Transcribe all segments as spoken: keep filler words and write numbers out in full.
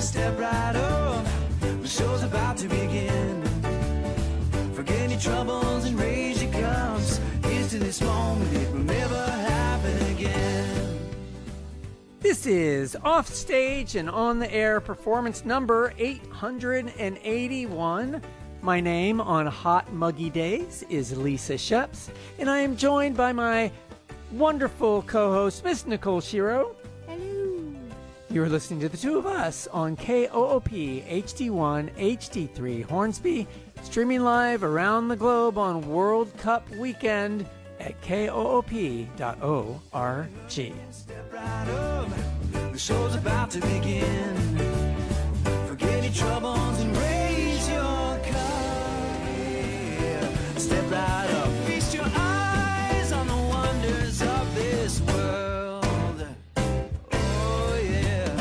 Step right up, the show's about to begin. Forget your troubles and raise your cups. Here's to this moment, it will never happen again. This is Offstage and On the Air performance number eight hundred eighty-one. My name on hot, muggy days is Lisa Sheps, and I am joined by my wonderful co-host, Miss Nicole Shiro. Hello. You're listening to the two of us on K O O P H D one H D three Hornsby, streaming live around the globe on World Cup weekend at K O O P dot org. Step right up, the show's about to begin. Forget your troubles and raise your cup. Yeah. Step right up, feast your eyes on the wonders of this world. Oh yeah.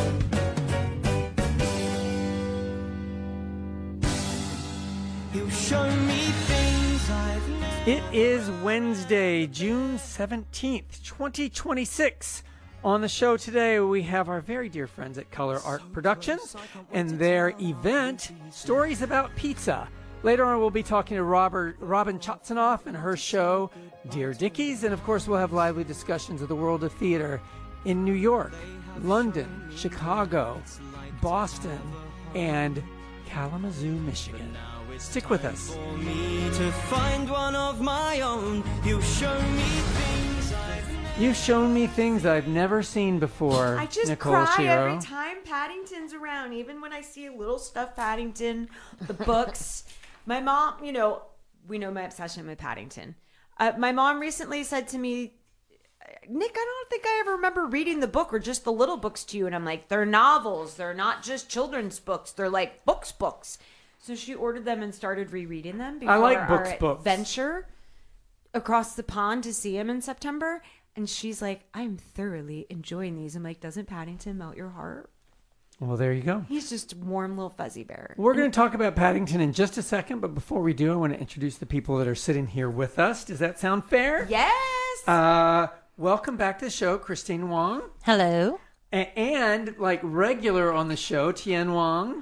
You show me things I've never. It is Wednesday, June seventeenth, twenty twenty-six. On the show today, we have our very dear friends at Color Art Productions and their event, Stories About Pizza. Later on, we'll be talking to Robert, Robin Chotsanoff and her show, Dear Dickies. And of course, we'll have lively discussions of the world of theater in New York, London, Chicago, Boston, and Kalamazoo, Michigan. Stick with us. For me to find one of my own, you show me things I've never. You've shown me things I've never seen before, I just Nicole cry Shiro. every time Paddington's around, even when I see a little stuffed Paddington, the books. My mom, you know, we know my obsession with Paddington. Uh, my mom recently said to me, Nick, I don't think I ever remember reading the book or just the little books to you. And I'm like, they're novels. They're not just children's books. They're like books, books. So she ordered them and started rereading them before I like books, our books. adventure across the pond to see him in September. And she's like, I'm thoroughly enjoying these. I'm like, doesn't Paddington melt your heart? Well, there you go. He's just a warm little fuzzy bear. We're going to talk about Paddington in just a second, but before we do, I want to introduce the people that are sitting here with us. Does that sound fair? Yes. Uh, welcome back to the show, Christine Wong. Hello. A- and, like, regular on the show, Tien Wong.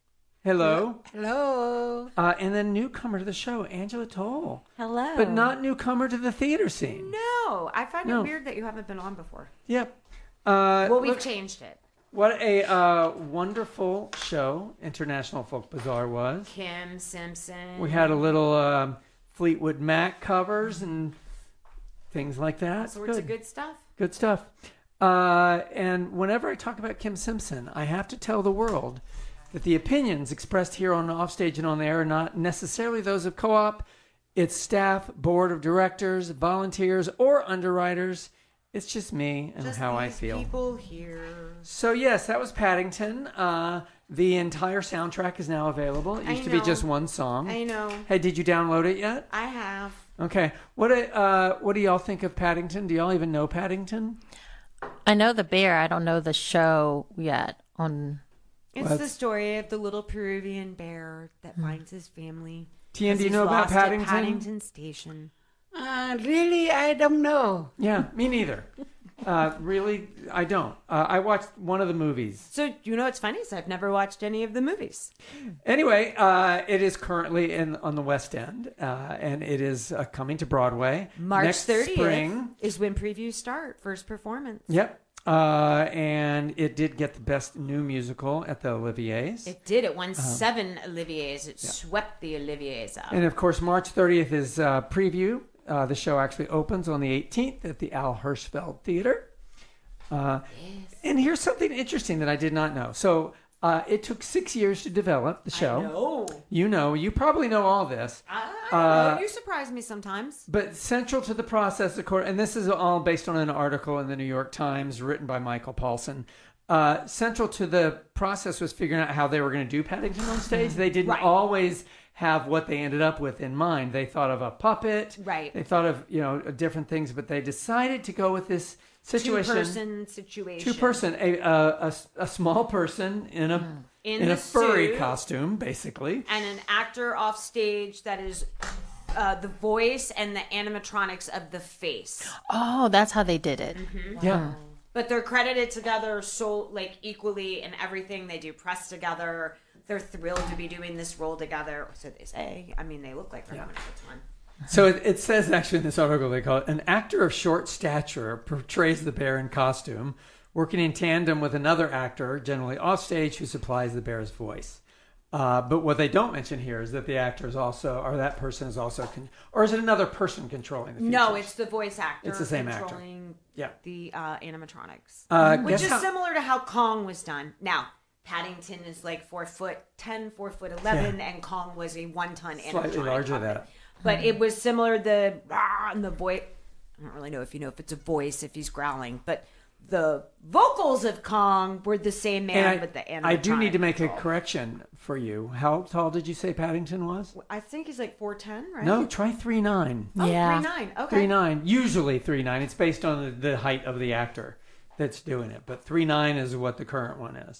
Hello. Hello. Uh, and then newcomer to the show, Angela Toll. Hello. But not newcomer to the theater scene. No, I find No. it weird that you haven't been on before. Yep. Uh, Well, we've look- changed it. What a uh, wonderful show International Folk Bazaar was. Kim Simpson. We had a little um, Fleetwood Mac covers and things like that. all sorts of good stuff. Good stuff. Uh, and whenever I talk about Kim Simpson, I have to tell the world that the opinions expressed here on Offstage and on the Air are not necessarily those of Co-op, its staff, board of directors, volunteers, or underwriters. It's just me and Just how I these feel. people here. So yes, that was Paddington. Uh, the entire soundtrack is now available. It I used to be know. just one song. I know. Hey, did you download it yet? I have. Okay. What uh, what do y'all think of Paddington? Do y'all even know Paddington? I know the bear. I don't know the show yet. On It's Well, the story of the little Peruvian bear that finds his family. Tien, do you He's know about lost at Paddington? Paddington Station. Uh, really, I don't know. Yeah, me neither. Uh, really, I don't. Uh, I watched one of the movies. So, you know what's funny is I've never watched any of the movies. Anyway, uh, it is currently in on the West End, uh, and it is uh, coming to Broadway March next thirtieth spring. is when previews start. First performance. Yep. Uh, and it did get the best new musical at the Olivier's. It did. It won seven Oliviers. It swept the Oliviers up. And of course, March thirtieth is uh, preview. Uh, the show actually opens on the eighteenth at the Al Hirschfeld Theater. Uh, Yes. And here's something interesting that I did not know. So uh, it took six years to develop the show. I know. You know, you probably know all this. I Uh, know. You surprise me sometimes. But central to the process, of course, and this is all based on an article in the New York Times written by Michael Paulson. Uh, central to the process was figuring out how they were going to do Paddington on stage. They didn't Right. always have what they ended up with in mind. They thought of a puppet. Right. They thought of, you know, different things, but they decided to go with this situation. Two-person situation. Two person, a, a, a, a small person in a In in, the a furry suit. costume, basically. And an actor off stage that is uh, the voice and the animatronics of the face. oh, that's how they did it. Yeah. but they're credited together so like equally in everything. They do press together. They're thrilled to be doing this role together. So they say. I mean, they look like they're having a good time. So it, it says actually in this article, they call it an actor of short stature portrays the bear in costume, working in tandem with another actor, generally offstage, who supplies the bear's voice. Uh, but what they don't mention here is that the actor is also, or that person is also, con- or is it another person controlling the features? No, it's the voice actor. It's the same actor. controlling Yeah. the uh, animatronics, Uh, which guess is how- similar to how Kong was done. Now, Paddington is like four foot ten, four foot eleven, Yeah. and Kong was a one ton animatronic. Slightly larger than puppet. that. But it was similar. The rah, and the voice. I don't really know if you know if it's a voice if he's growling, but the vocals of Kong were the same man And I, with the animatronic. I do need to make a control. correction for you. How tall did you say Paddington was? I think he's like four ten, right? No, try three nine. Oh, Yeah. three nine. Okay. Three nine. Usually three nine. It's based on the, the height of the actor that's doing it, but three nine is what the current one is.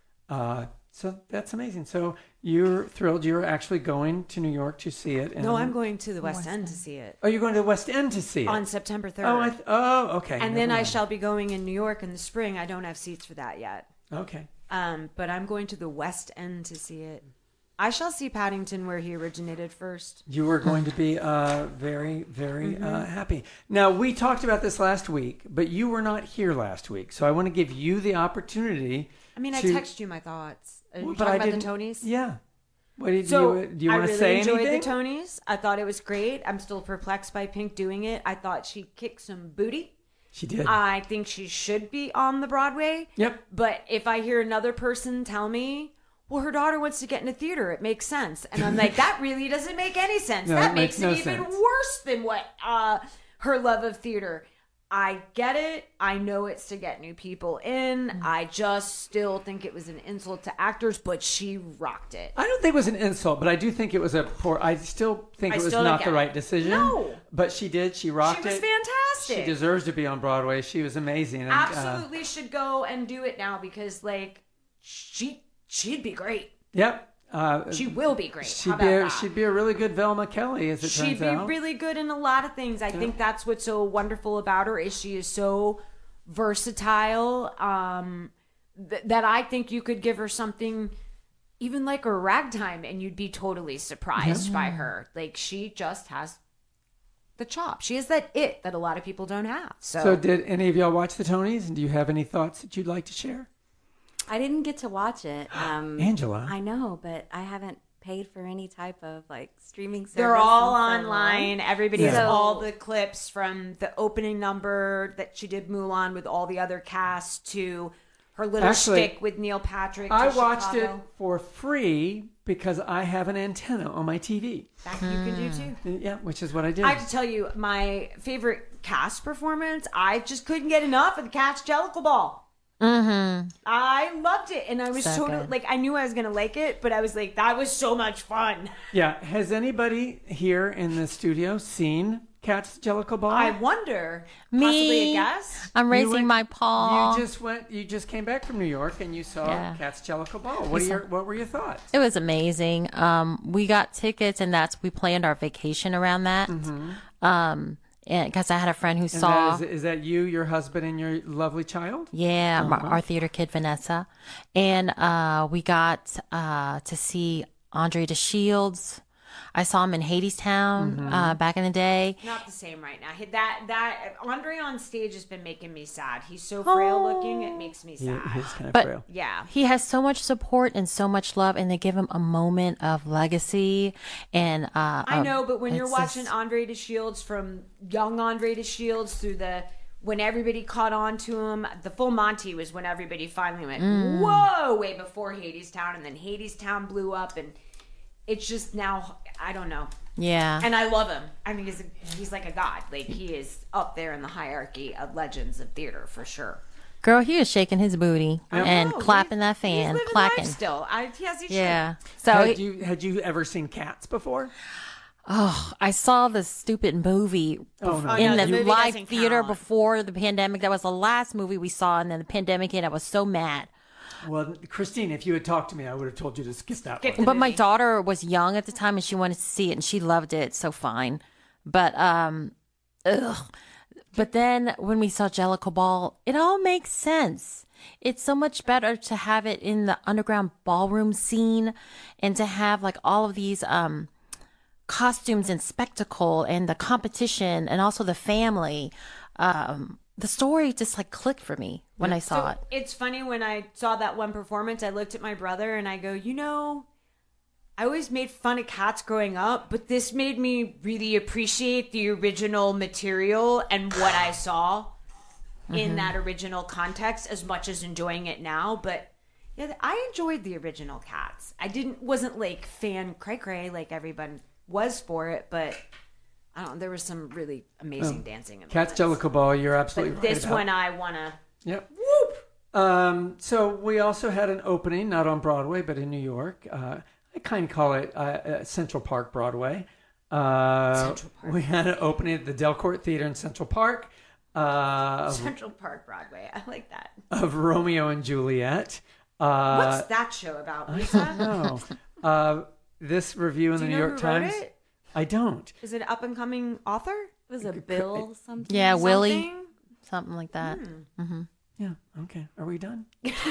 Uh, so that's amazing. So you're thrilled. You're actually going to New York to see it. And, No, I'm going to the West, End, to see it Oh, you're going to the West End to see it on September third. Oh, I th- oh, okay. and Never then I mind. shall be going in New York in the spring. I don't have seats for that yet. Okay. Um, but I'm going to the West End to see it. I shall see Paddington where he originated first. You were going to be uh, very, very Mm-hmm. uh, happy. Now, we talked about this last week, but you were not here last week. So I want to give you the opportunity. I mean, I to- text you my thoughts. Are you Well, talking about the didn't- Tonys? Yeah. What did So you, do you I want to really say enjoyed anything? the Tonys. I thought it was great. I'm still perplexed by Pink doing it. I thought she kicked some booty. She did. I think she should be on the Broadway. Yep. But if I hear another person tell me, well, her daughter wants to get in a theater, it makes sense. And I'm like, that really doesn't make any sense. No, that it makes, makes it no even sense. worse than what uh, her love of theater. I get it. I know it's to get new people in. Mm. I just still think it was an insult to actors, but she rocked it. I don't think it was an insult, but I do think it was a poor. I still think I it was still don't not get the it. right decision. No. But she did. She rocked She was it. fantastic. She deserves to be on Broadway. She was amazing. And, uh, Absolutely should go and do it now because, like, she she'd be great. yep. Uh, She will be great. she'd How be about a, that? she'd be a really good Velma Kelly, as it She'd turns be out. really good in a lot of things. I think that's what's so wonderful about her is she is so versatile um, th- that I think you could give her something even like a ragtime and you'd be totally surprised by her. Like she just has the chop. She has that it that a lot of people don't have. So, So, did any of y'all watch the Tonys? And do you have any thoughts that you'd like to share? I didn't get to watch it. Um, Angela. I know, but I haven't paid for any type of like streaming service. they're all in so online. long. Everybody has So- all the clips from the opening number that she did Mulan with all the other cast to her little Actually, shtick with Neil Patrick. to I watched Chicago. it for free because I have an antenna on my T V. That you can do too. Yeah, which is what I did. I have to tell you, my favorite cast performance, I just couldn't get enough of the Cat's Jellicle Ball. Mm-hmm. I loved it. And I was So totally, good. like, I knew I was going to like it, but I was like, that was so much fun. Yeah. Has anybody here in the studio seen Cat's Jellicle Ball? I wonder, Me. possibly a guess? I'm You raising went- my paw. You just went. You just came back from New York and you saw Yeah. Cat's Jellicle Ball. What are your What were your thoughts? It was amazing. Um, we got tickets, and that's we planned our vacation around that. Um, and because I had a friend who Mm-hmm. And saw, that is, is that you, your husband, and your lovely child? yeah, Uh-huh. our, our theater kid Vanessa, and uh, we got uh, to see Andre DeShields. I saw him in Hadestown Mm-hmm. uh, back in the day. Not the same right now. He- That, that, Andre on stage has been making me sad. He's so frail looking, it makes me He, sad. he's kind of But- frail. Yeah. He has so much support and so much love, and they give him a moment of legacy. And uh, I know, but when you're it's watching just- Andre DeShields from young Andre DeShields through the when everybody caught on to him, the full Monty was when everybody finally went, Mm. whoa, way before Hadestown, and then Hadestown blew up, and it's just now, I don't know. yeah, And I love him. I mean, he's, a, he's like a god. Like, he is up there in the hierarchy of legends of theater, for sure. girl, he was shaking his booty and Oh, clapping he's- that fan, he's living clacking. life still. I, yes, he should. Yeah. So had it- you had you ever seen Cats before? Oh, I saw the stupid movie Oh, no. Oh, in no, the, the movie live doesn't theater count. before the pandemic. That was the last movie we saw, and then the pandemic hit. I was so mad. Well, Christine, if you had talked to me, I would have told you to skip that Skip one. the But my movie. daughter was young at the time, and she wanted to see it, and she loved it. So fine. But um, ugh. But then when we saw Jellicle Ball, it all makes sense. It's so much better to have it in the underground ballroom scene and to have like all of these um, costumes and spectacle and the competition and also the family. Um, the story just like clicked for me when I saw So it. it's funny when I saw that one performance, I looked at my brother and I go, you know, I always made fun of Cats growing up, but this made me really appreciate the original material and what I saw in that original context as much as enjoying it now. But yeah, I enjoyed the original Cats. I didn't wasn't like fan cray cray like everyone was for it, but I don't know, there was some really amazing dancing. In Cats moments. Jellicle Ball, you're absolutely But right this about. one I wanna Yep. whoop. Um, so we also had an opening, not on Broadway, but in New York. Uh, I kind of call it uh, uh, Central Park Broadway. Uh, Central Park. We had an opening at the Delcourt Theater in Central Park uh, of, Central Park Broadway. I like that. of Romeo and Juliet. Uh, What's that show about, Lisa? no. Uh, this review in Do the you New know York who wrote Times. it? I don't. Is it an up and coming author? Was it Bill something? Yeah, Willie, Something? something like that. Yeah. Okay. Are we done?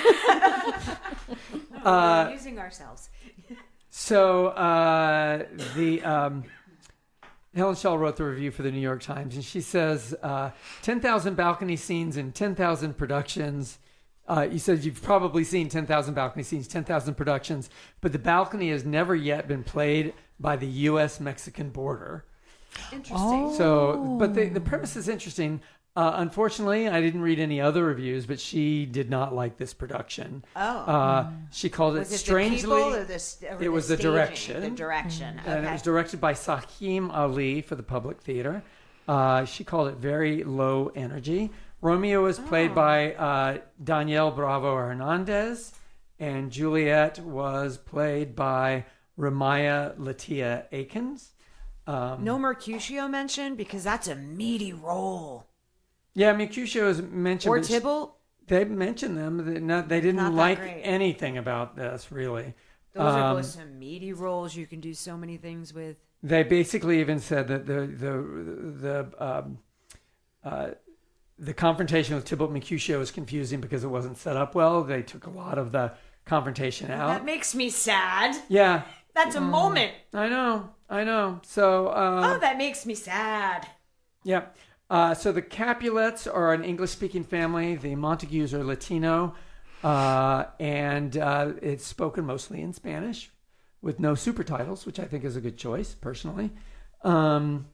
We're using ourselves. So uh, the um, Helen Shaw wrote the review for the New York Times, and she says uh, ten thousand balcony scenes in ten thousand productions. Uh, you said you've probably seen ten thousand balcony scenes, ten thousand productions, but the balcony has never yet been played by the U S Mexican border. Interesting. So, but the, the premise is interesting. Uh, unfortunately, I didn't read any other reviews, but she did not like this production. Oh. Uh, she called it Was it strangely. the people or the, st- or it was the staging? direction. The direction. Okay. And it was directed by Sakim Ali for the Public Theater. Uh, she called it very low energy. Romeo was played Oh. by uh, Danielle Bravo Hernandez, and Juliet was played by Ramaya Latia Akins. Um, No Mercutio mentioned because that's a meaty role. yeah, Mercutio is mentioned. Or but she- Tybalt. They mentioned them. They, not, they didn't Not that like great. anything about this, really. Those are Um, both some meaty roles you can do so many things with. They basically even said that the the the um, uh, the confrontation with Tybalt Mercutio was confusing because it wasn't set up well. They took a lot of the confrontation out. That makes me sad. Yeah, That's a moment. I know, I know. So, uh, Oh, that makes me sad. yeah. Uh, so the Capulets are an English-speaking family. The Montagues are Latino, uh, and uh, it's spoken mostly in Spanish, with no super titles, which I think is a good choice, personally. Um,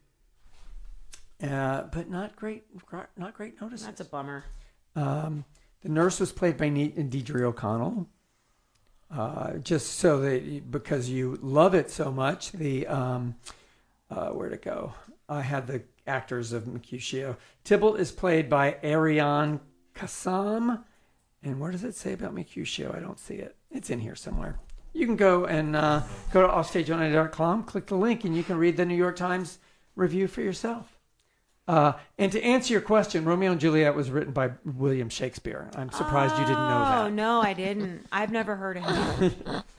uh, but not great, not great notices. That's a bummer. Um, the nurse was played by Ne- Deidre O'Connell. Uh, just so that because you love it so much, the um, uh, where'd it go? I had the actors of Mercutio. Tybalt is played by Ariane Kassam. And where does it say about Mercutio? I don't see it. It's in here somewhere. You can go and uh, go to offstage on dot com, click the link, and you can read the New York Times review for yourself. Uh, and to answer your question, Romeo and Juliet was written by William Shakespeare. I'm surprised you didn't know Oh, that. no, I didn't. I've never heard of him.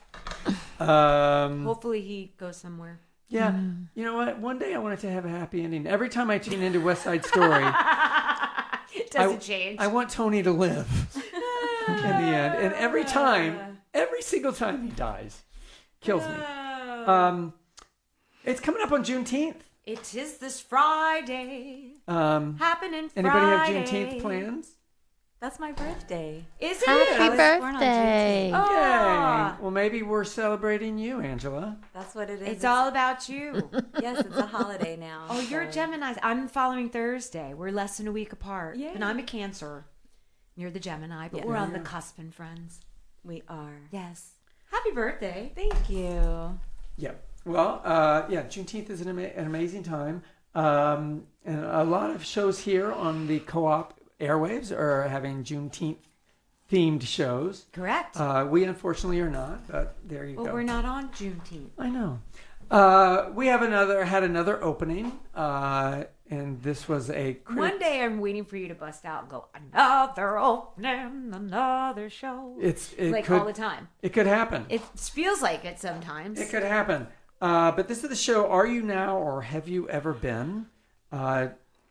Um, Hopefully he goes somewhere. yeah, you know what? One day I want it to have a happy ending. Every time I tune into West Side Story, Does I, it change? I want Tony to live in the end. And every time, every single time he dies, kills me. Um, it's coming up on Juneteenth. It is this Friday. Um, Happening Friday. anybody have Juneteenth plans? That's my birthday. Is it? Happy I was born on birthday. Juneteenth. Ah. Yay! Well, maybe we're celebrating you, Angela. That's what it is. It's all about you. Yes, it's a holiday now. Oh, you're a so- Gemini. I'm the following Thursday. We're less than a week apart. Yeah. And I'm a Cancer. You're the Gemini, but Yeah. we're on the cusp and friends. We are. Yes. Happy birthday. Thank you. Yeah. Well, uh, yeah, Juneteenth is an, ama- an amazing time. Um, and a lot of shows here on the co-op airwaves are having Juneteenth themed shows. Correct. Uh, we unfortunately are not, but there you but go. we're not on Juneteenth. I know. Uh, we have another had another opening, uh, and this was a crit- One day I'm waiting for you to bust out and go, another opening, another show. It's it like could, all the time. It could happen. It feels like it sometimes. It could happen. Uh, but this is the show, Are You Now or Have You Ever Been? Uh,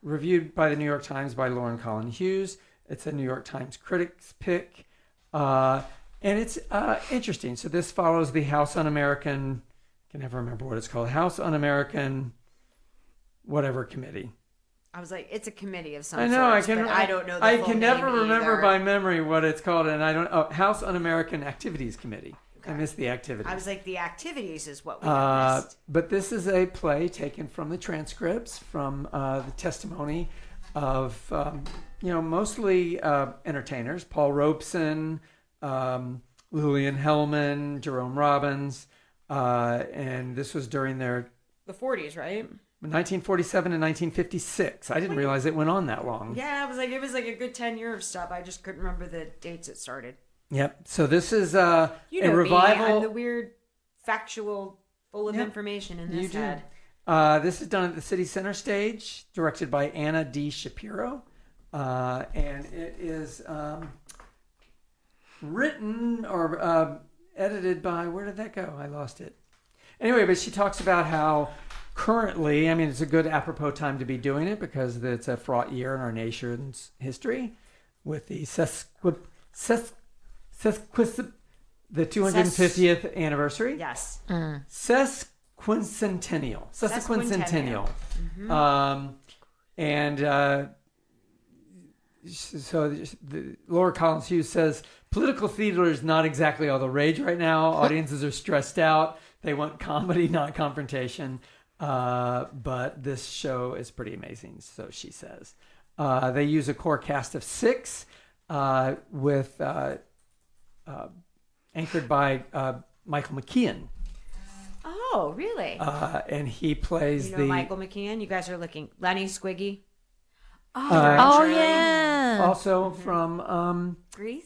reviewed by the New York Times by Lauren Colin Hughes. It's a New York Times critics pick. Uh, and it's uh, interesting. So this follows the House Un-American, I can never remember what it's called, House Un-American whatever committee. I was like, it's a committee of some I know, I sorts, can. but I don't know the I full can never name remember either. by memory what it's called, and I don't. Oh, House Un-American Activities Committee. I missed the activities. I was like, the activities is what we Uh, missed. but this is a play taken from the transcripts, from uh, the testimony of, um, you know, mostly uh, entertainers. Paul Robeson, um, Lillian Hellman, Jerome Robbins. Uh, and this was during their The forties, right? nineteen forty-seven and nineteen fifty-six. I didn't realize it went on that long. Yeah, I was like, it was like a good ten year of stuff. I just couldn't remember the dates it started. Yep. So this is uh, You a know revival. me, I'm the weird, factual, full of Yep. information in You this do. head. Uh, this is done at the City Center Stage, directed by Anna D. Shapiro. Uh, and it is um, written or uh, edited by, where did that go? I lost it. Anyway, but she talks about how currently, I mean, it's a good apropos time to be doing it because it's a fraught year in our nation's history with the sesqui, ses, sesquis, the two hundred fiftieth anniversary. Yes. Sesquicentennial. Sesquicentennial. Um, and uh, so the, Laura Collins Hughes says, political theater is not exactly all the rage right now. Audiences are stressed out. They want comedy, not confrontation. Uh, but this show is pretty amazing, so she says. Uh, they use a core cast of six uh, with uh, uh, anchored by uh, Michael McKean. Oh, really? Uh, and he plays you know the Michael McKean? You guys are looking. Lenny Squiggy. Oh, Uh, Oh Charlie. yeah. also from um Grease?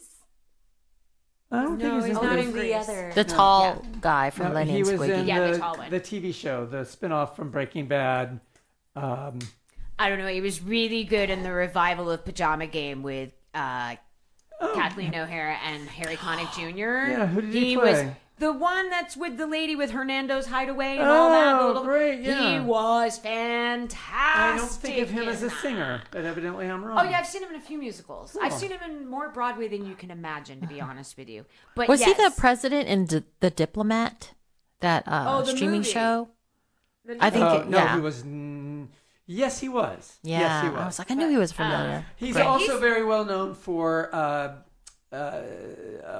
I don't No, think he's he's Oh, not not in in the Grease. other. The tall guy from no, Lenny he and was Squiggy. in Yeah, the the, tall one. the T V show, the spinoff from Breaking Bad. Um, I don't know. He was really good in the revival of Pajama Game with uh, Kathleen O'Hara and Harry Connick Junior Oh. Yeah, who did he play? was the one that's with the lady with Hernando's Hideaway and all that. the Oh, little- great, yeah. He was fantastic. I don't think of him as a in that. singer, but evidently I'm wrong. Oh yeah, I've seen him in a few musicals. I've Cool. seen him in more Broadway than you can imagine, to be honest with you. But Was yes, he the president in D- The Diplomat? That uh, Oh, the streaming movie. show? the- I think Oh, it- no, yeah. he was. mm, Yes, he was. Yeah. Yes, he was. I was like, I knew he was familiar. He's Great. also He's- very well known for uh, uh, uh,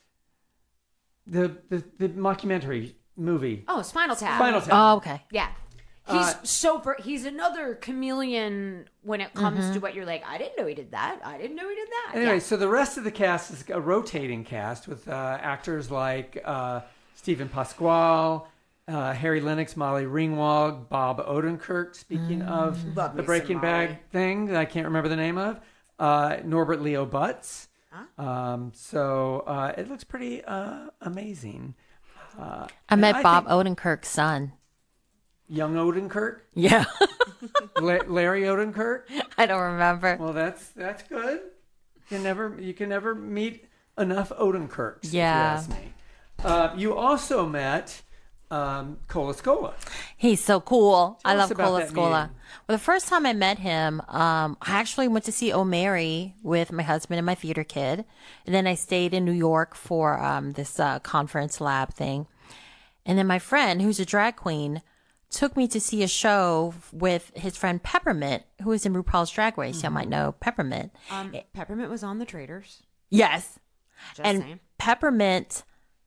the, the the mockumentary movie Oh, Spinal Tap. Spinal Tap. Oh, okay. Yeah. He's Uh, so ver- he's another chameleon when it comes Mm-hmm. to what you're like, I didn't know he did that. I didn't know he did that. Anyway, Yeah. so the rest of the cast is a rotating cast with uh, actors like uh, Stephen Pasquale, uh, Harry Lennox, Molly Ringwald, Bob Odenkirk. Speaking of Love the me Breaking some Bad Molly. thing that I can't remember the name of, uh, Norbert Leo Butz. Um, so uh, it looks pretty uh, amazing. Uh, I and met Bob think Odenkirk's son. young Odenkirk, Yeah. La- Larry Odenkirk. I don't remember. Well, that's that's good. You can never you can never meet enough Odenkirks. if you Yeah. ask me. Uh, you also met um, Cola Scola. He's so cool. Tell I us love about Cola that Scola. meeting. Well, the first time I met him, um, I actually went to see O'Mary with my husband and my theater kid. And then I stayed in New York for um, this uh, conference lab thing. And then my friend, who's a drag queen, took me to see a show with his friend Peppermint, who is in RuPaul's Drag Race. Mm-hmm. Y'all might know Peppermint. Um, Peppermint was on the Traders. Yes. Just and saying. Peppermint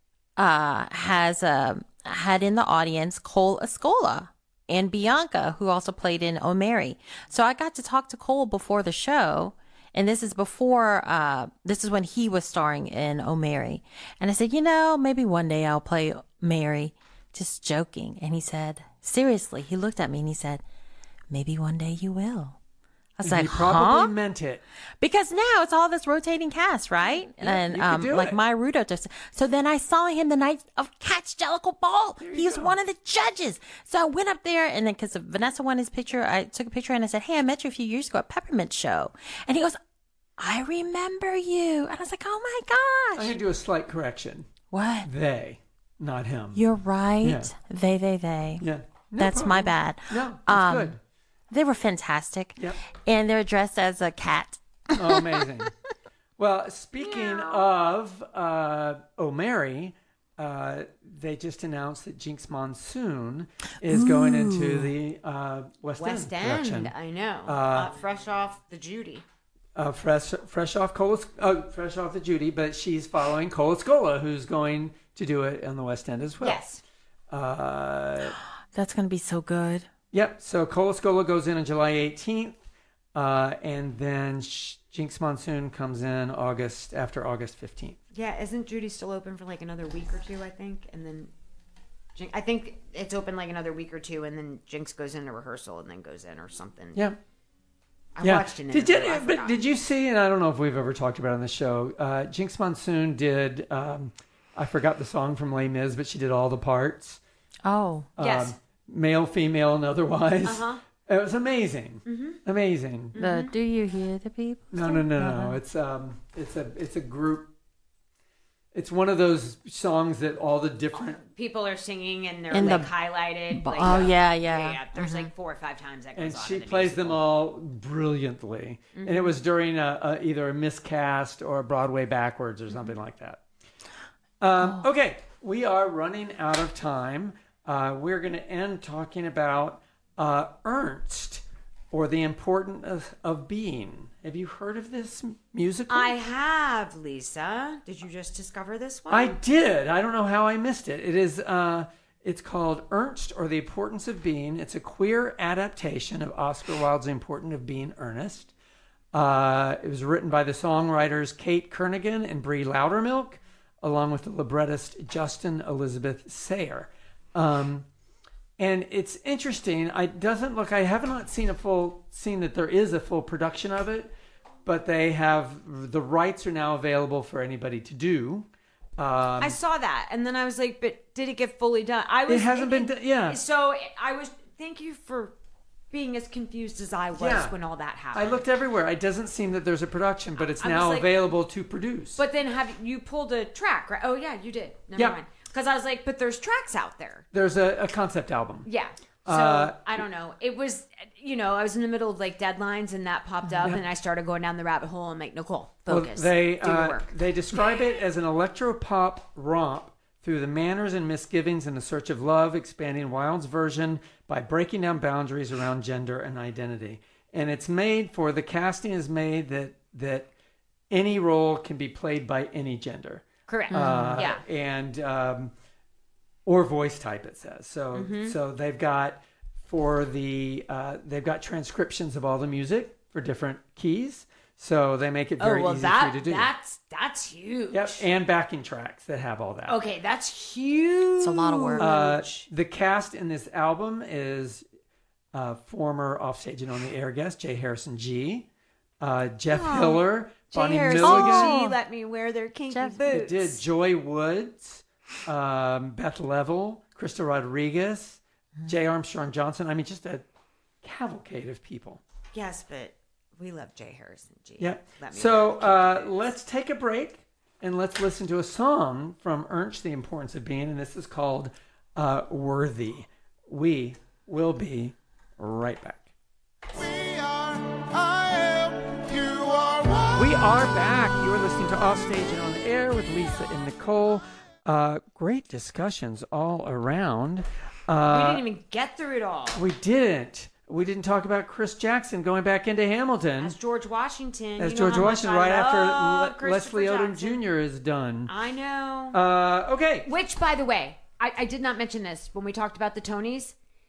uh, has uh, had in the audience Cole Escola and Bianca, who also played in O'Mary. So I got to talk to Cole before the show. And this is before, uh, this is when he was starring in O'Mary. And I said, you know, maybe one day I'll play Mary. Just joking. And he said, seriously, he looked at me and he said, maybe one day you will. I was he like, probably huh? meant it. Because now it's all this rotating cast, right? and you could um, do like it. Maya Rudolph. does- So then I saw him the night of Catch Jellicle Ball. He was one of the judges. So I went up there, and then because Vanessa wanted his picture, I took a picture and I said, "Hey, I met you a few years ago at Peppermint Show," and he goes, "I remember you," and I was like, "Oh my I'm gosh, going to do a slight correction. what? They, not him. You're right. Yeah. They, they, they. Yeah. No That's my problem. bad. No, that's Um, good. They were fantastic. Yep. And they're dressed as a cat. Oh, amazing. Well, speaking of uh, O'Mary, uh, they just announced that Jinx Monsoon is going into the uh, West, West End End, production. I know. Uh, Uh, fresh off the Judy. Uh, fresh, fresh off Cola, uh, fresh off the Judy, but she's following Cola Scola, who's going to do it on the West End as well. Yes. Uh, That's going to be so good. Yep. So Cola Scola goes in on July eighteenth, uh, and then Sh- Jinx Monsoon comes in August after August fifteenth. Yeah, isn't Judy still open for like another week or two, I think? And then Jinx, I think it's open like another week or two, and then Jinx goes into rehearsal and then goes in or something. Yeah. I yeah. watched an Did interview. you, I but forgot. did you see? And I don't know if we've ever talked about it on the show. Uh, Jinx Monsoon did. Um, I forgot the song from Les Mis, but she did all the parts. Oh. Yes. Um, male, female, and otherwise. Uh-huh. It was amazing. Mm-hmm. Amazing. The Do You Hear the People? No, no, no, no. It's um, it's a, it's a group. It's one of those songs that all the different People are singing and they're In like the- highlighted. Like, oh, uh, yeah, yeah, yeah. yeah. There's like four or five times that goes and on she in the plays them musical. all brilliantly. And it was during a, a, either a miscast or a Broadway backwards or something like that. Um, Okay, we are running out of time. Uh, we're going to end talking about uh, Ernst, or The Importance of, of Being. Have you heard of this musical? I have, Lisa. Did you just discover this one? I did. I don't know how I missed it. It is. Uh, it's called Ernst, or The Importance of Being. It's a queer adaptation of Oscar Wilde's The Importance of Being Earnest. Uh, it was written by the songwriters Kate Kernigan and Brie Loudermilk, along with the librettist Justin Elizabeth Sayer. Um, and it's interesting. I doesn't look. I have not seen a full seen that there is a full production of it, but they have the rights are now available for anybody to do. Um, I saw that, and then I was like, "But did it get fully done?" I was. It hasn't been done- yeah. So I was. Thank you for being as confused as I was Yeah. when all that happened. I looked everywhere. It doesn't seem that there's a production, but it's I was now like- available to produce. But then have you pulled a track? Right? Oh yeah, you did. Never Yeah. mind. Because I was like, "But there's tracks out there." there's a, a concept album. Yeah. So Uh, I don't know. It was, you know, I was in the middle of like deadlines, and that popped up, Yeah. and I started going down the rabbit hole. I'm like, Nicole, Well, focus. they do your uh, work. they describe it as an electropop romp through the manners and misgivings in the search of love, expanding Wilde's version by breaking down boundaries around gender and identity. And it's made for the casting is made that that any role can be played by any gender. Correct. Uh, yeah. and um, or voice type it says so Mm-hmm. so they've got for the uh, they've got transcriptions of all the music for different keys, so they make it Oh very well, easy that for you to do. that's that's huge. Yep, and backing tracks that have all that. Okay, that's huge. It's a lot of work. Uh, the cast in this album is uh, former Offstage and On the Air guest Jay Harrison G, uh, Jeff Hiller, Bonnie Harrison Milligan. G, let me wear their kinky Jeff- boots. It did Joy Woods, um, Beth Level, Krista Rodriguez, J. Armstrong Johnson. I mean, just a cavalcade of people. Yes, but we love Jay Harrison G. Yeah. Let me So wear their uh, kinky boots. let's take a break and let's listen to a song from Ernst, The Importance of Being, and this is called uh, Worthy. We will be right back. We are, I am, you are one. We are back. You are listening to Offstage and On the Air with Lisa and Nicole. Uh, great discussions all around. we Uh, didn't even get through it all. we didn't. We didn't talk about Chris Jackson going back into Hamilton As George Washington. as you know George how much Washington I right after love Le- Christopher Leslie Odom Jackson. Junior is done. I know. Uh, okay. Which, by the way, I, I did not mention this when we talked about the Tonys.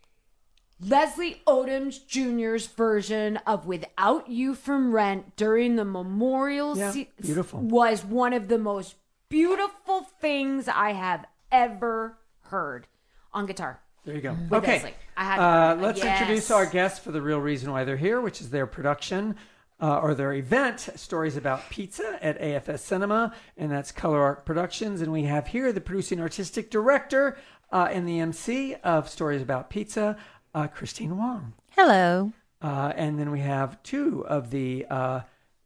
Leslie Odom Junior's version of Without You from Rent during the memorial Yeah, se- beautiful. was one of the most beautiful things I have ever heard on guitar. There you go. With okay. Leslie. I had- uh, let's yes. introduce our guests for the real reason why they're here, which is their production uh, or their event, Stories About Pizza at A F S Cinema, and that's Color Arc Productions. And we have here the producing artistic director uh, and the M C of Stories About Pizza, uh, Christine Wong. Hello. Uh, and then we have two of the uh,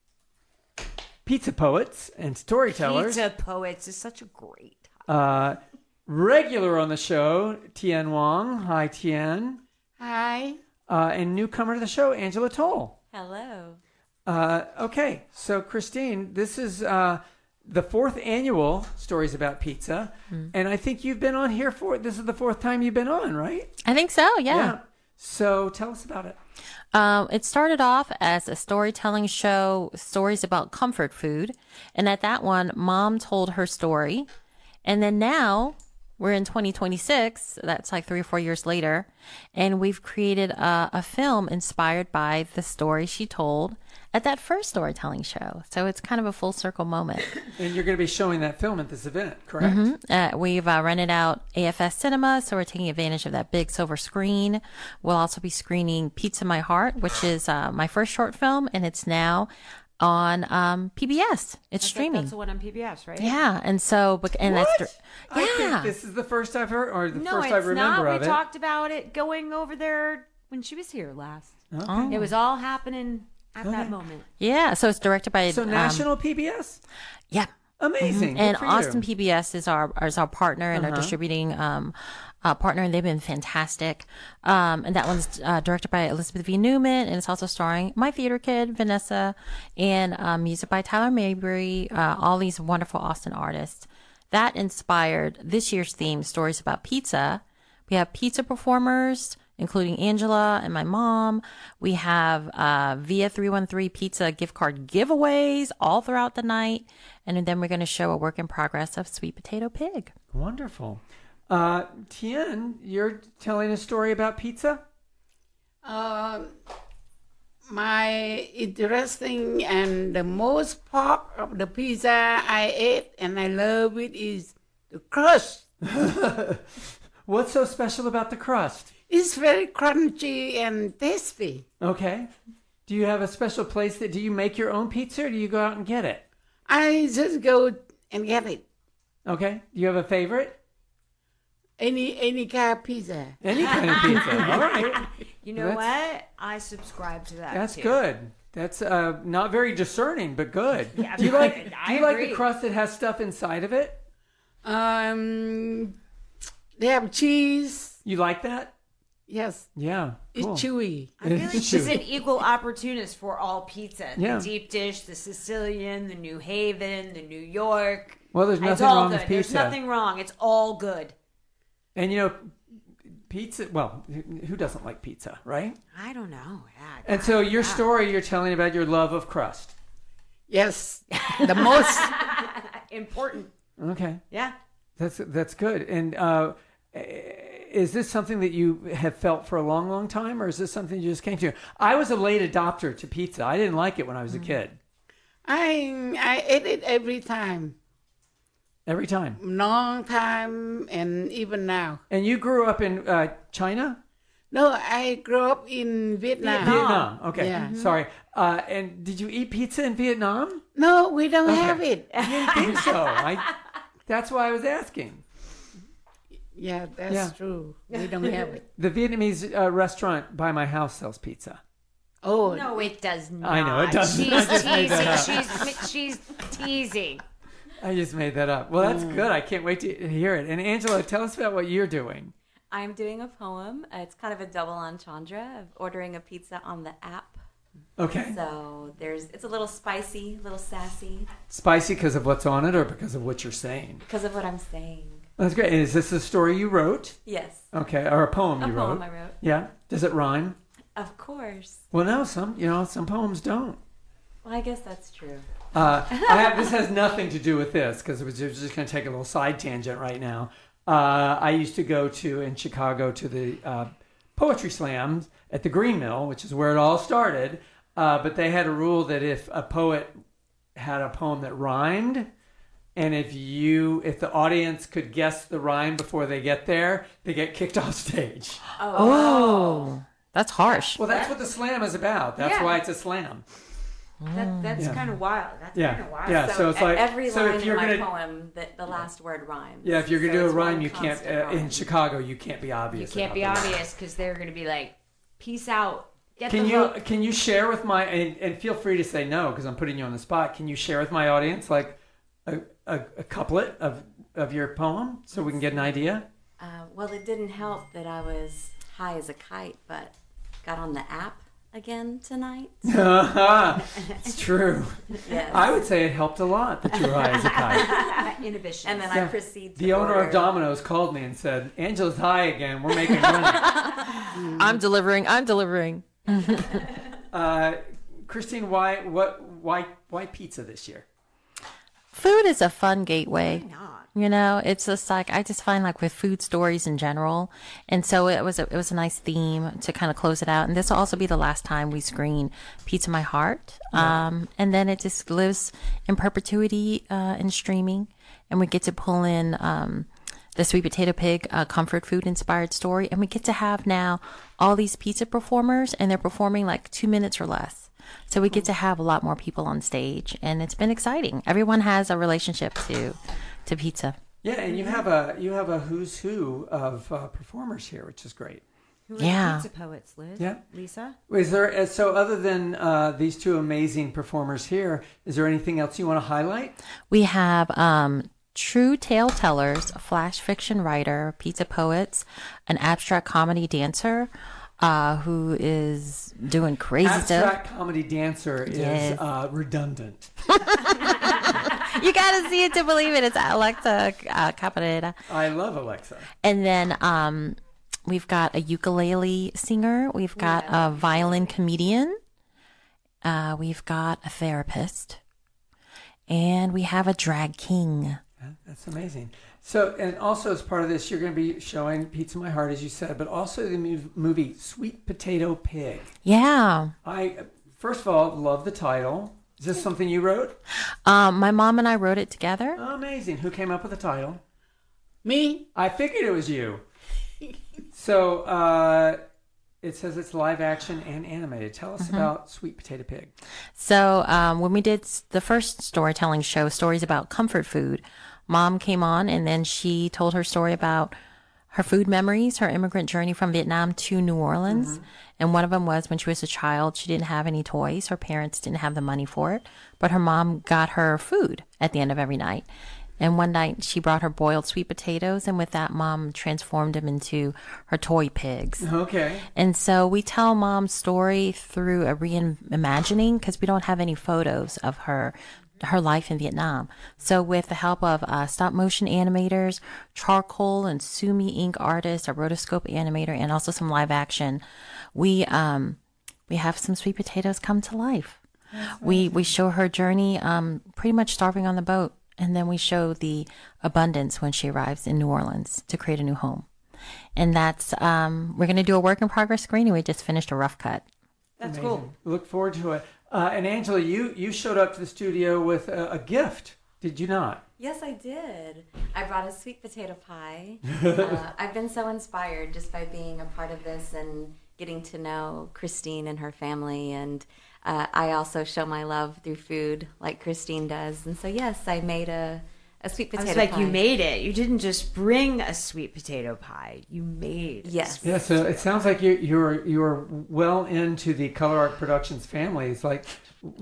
pizza poets and storytellers. Pizza Poets is such a great Uh, regular on the show, Tien Wong. Hi, Tien. Hi. uh, and newcomer to the show, Angela Toll. Hello. Uh, okay, so Christine, this is uh, the fourth annual Stories About Pizza, Mm. and I think you've been on here for, this is the fourth time you've been on, right? I think so, yeah. So tell us about it. Um, it started off as a storytelling show, stories about comfort food. And at that one, Mom told her story. And then now we're in twenty twenty-six. That's like three or four years later. And we've created a, a film inspired by the story she told at that first storytelling show. So it's kind of a full circle moment. And you're going to be showing that film at this event, correct? Mm-hmm. Uh, we've uh, rented out A F S Cinema, so we're taking advantage of that big silver screen. We'll also be screening Pizza My Heart, which is uh, my first short film, and it's now on um, P B S. It's streaming. That's the one on P B S, right? Yeah, and so bec- and What? that's I think yeah. this is the first I've heard, or the No, first it's I remember not. of We it. talked about it going over there when she was here last. Okay. It was all happening at that moment. yeah. So it's directed by So um, national P B S? yeah. Amazing. Good And for you. Austin P B S is our is our partner and Uh-huh. our distributing um, uh, partner, and they've been fantastic. Um, and that one's uh, directed by Elizabeth V. Newman, and it's also starring my theater kid Vanessa, and um, music by Tyler Mabry. Uh, all these wonderful Austin artists. That inspired this year's theme, Stories About Pizza. We have pizza performers, including Angela and my mom. We have uh, Via three one three Pizza gift card giveaways all throughout the night. And then we're going to show a work in progress of Sweet Potato Pig. Wonderful. Uh, Tien, you're telling a story about pizza? Uh, my interesting and the most part of the pizza I ate and I love it is the crust. What's so special about the crust? It's very crunchy and tasty. Okay. Do you have a special place that, do you make your own pizza or do you go out and get it? I just go and get it. Okay. Do you have a favorite? Any any kind of pizza. Any kind of pizza. All right. You know That's- what? I subscribe to that. That's too. good. That's uh, not very discerning, but good. Yeah, do you I- like, I do you like the agree. crust that has stuff inside of it? Um, they have cheese. You like that? Yes, Yeah. it's cool. chewy. I feel It like is she's chewy. an equal opportunist for all pizza. Yeah. The deep dish, the Sicilian, the New Haven, the New York. Well, there's It's nothing all wrong good. with There's pizza. nothing wrong. It's all good. And you know, pizza, well, who doesn't like pizza, right? I don't know. Yeah, And so your yeah. story, you're telling about your love of crust. Yes, the most. Important. Okay. Yeah. That's that's good. And uh, is this something that you have felt for a long, long time, or is this something you just came to? I was a late adopter to pizza. I didn't like it when I was a kid. I I ate it every time, Every time. long time, and even now. And you grew up in uh, China? No, I grew up in Vietnam. Vietnam. Okay. Yeah. Sorry. Uh, and did you eat pizza in Vietnam? No, we don't Okay. have it. I didn't think so. I, that's why I was asking. Yeah, that's Yeah. true. We don't have it. The Vietnamese uh, restaurant by my house sells pizza. Oh, No, it does not. I know, it doesn't. She's I just made that teasing. She's, she's teasing. I just made that up. Well, that's good. I can't wait to hear it. And Angela, tell us about what you're doing. I'm doing a poem. Uh, It's kind of a double entendre of ordering a pizza on the app. Okay. So there's, it's a little spicy, a little sassy Spicy because of what's on it or because of what you're saying? because of what I'm saying. That's great. And is this a story you wrote? Yes, Okay. Or a poem a you poem wrote? I wrote. Yeah. Does it rhyme? Of course. Well, no. Some, you know, some poems don't. Well, I guess that's true. Uh, I have, this has nothing to do with this because it was just going to take a little side tangent right now. Uh, I used to go to, in Chicago, to the uh, poetry slams at the Green Mill, which is where it all started. Uh, but they had a rule that if a poet had a poem that rhymed, and if you, if the audience could guess the rhyme before they get there, they get kicked off stage. Oh, that's harsh. Well, that's what the slam is about. That's Yeah. why it's a slam. That, that's Yeah. kind of wild. That's Yeah. kind of wild. Yeah. So it's like every so line if in you're my gonna poem, the, the last word rhymes. yeah, if you're gonna So do a it's rhyme, one you can't constant uh, in rhyme. Chicago. You can't be You obvious. can't be about the rhyme. obvious because they're going to be like, peace out. Get Can the you hook. can you share with my and, and feel free to say no because I'm putting you on the spot. Can you share with my audience like a, a, a couplet of of your poem so we can get an idea? Uh, well, it didn't help that I was high as a kite, but got on the app again tonight. It's true. Yes. I would say it helped a lot that you were high as a kite. Inhibition. And then Yeah. I proceed to The owner order. of Domino's called me and said, Angela's high again. We're making money. I'm delivering. I'm delivering. uh, Christine, why what why why pizza this year? Food is a fun gateway. not. You know, it's just like I just find like with food stories in general, and so it was a, it was a nice theme to kind of close it out. And this will also be the last time we screen Pizza My Heart, um, and then it just lives in perpetuity uh, in streaming, and we get to pull in um, the Sweet Potato Pig uh, comfort food inspired story, and we get to have now all these pizza performers, and they're performing like two minutes or less. So we get to have a lot more people on stage, and it's been exciting. Everyone has a relationship to to pizza. Yeah, and you have a you have a who's who of uh, performers here, which is great. Who are Yeah. the pizza poets, Liz? Yeah. Lisa? Is there uh, so other than uh, these two amazing performers here, is there anything else you want to highlight? We have um, true tale tellers, a flash fiction writer, pizza poets, an abstract comedy dancer uh, who is doing crazy Abstract comedy dancer is Yes. uh, redundant. stuff. You got to see it to believe it. It's Alexa uh, Caparera. I love Alexa. And then um, we've got a ukulele singer. We've got a violin comedian. Uh, we've got a therapist. And we have a drag king. Yeah, that's amazing. So, and also as part of this, you're going to be showing Pizza My Heart, as you said, but also the mov- movie Sweet Potato Pig. Yeah. I, first of all, love the title. Is this something you wrote? Um, my mom and I wrote it together. Amazing. Who came up with the title? Me? I figured it was you. So, uh, it says it's live action and animated. Tell us about Sweet Potato Pig. So um, when we did s- the first storytelling show, Stories About Comfort Food, Mom came on and then she told her story about her food memories, her immigrant journey from Vietnam to New Orleans. And one of them was when she was a child, she didn't have any toys. Her parents didn't have the money for it, but her mom got her food at the end of every night. And one night she brought her boiled sweet potatoes, and with that, Mom transformed them into her toy pigs. Okay. And so we tell Mom's story through a reimagining because we don't have any photos of her her life in Vietnam. So with the help of uh, stop motion animators, charcoal and sumi ink artists, a rotoscope animator, and also some live action, we um we have some sweet potatoes come to life. We we show her journey, um pretty much starving on the boat, and then we show the abundance when she arrives in New Orleans to create a new home. And that's, um, we're going to do a work in progress screening. We just finished a rough cut. That's Amazing. cool. Look forward to it. Uh, and Angela, you, you showed up to the studio with a, a gift, did you not? Yes, I did. I brought a sweet potato pie. uh, I've been so inspired just by being a part of this and getting to know Christine and her family. And uh, I also show my love through food like Christine does. And so, yes, I made a, a sweet I potato was like, pie. you made it. You didn't just bring a sweet potato pie. You made it. Yes. Yeah, so it sounds like you, you're you're well into the Color Arc Productions family. It's like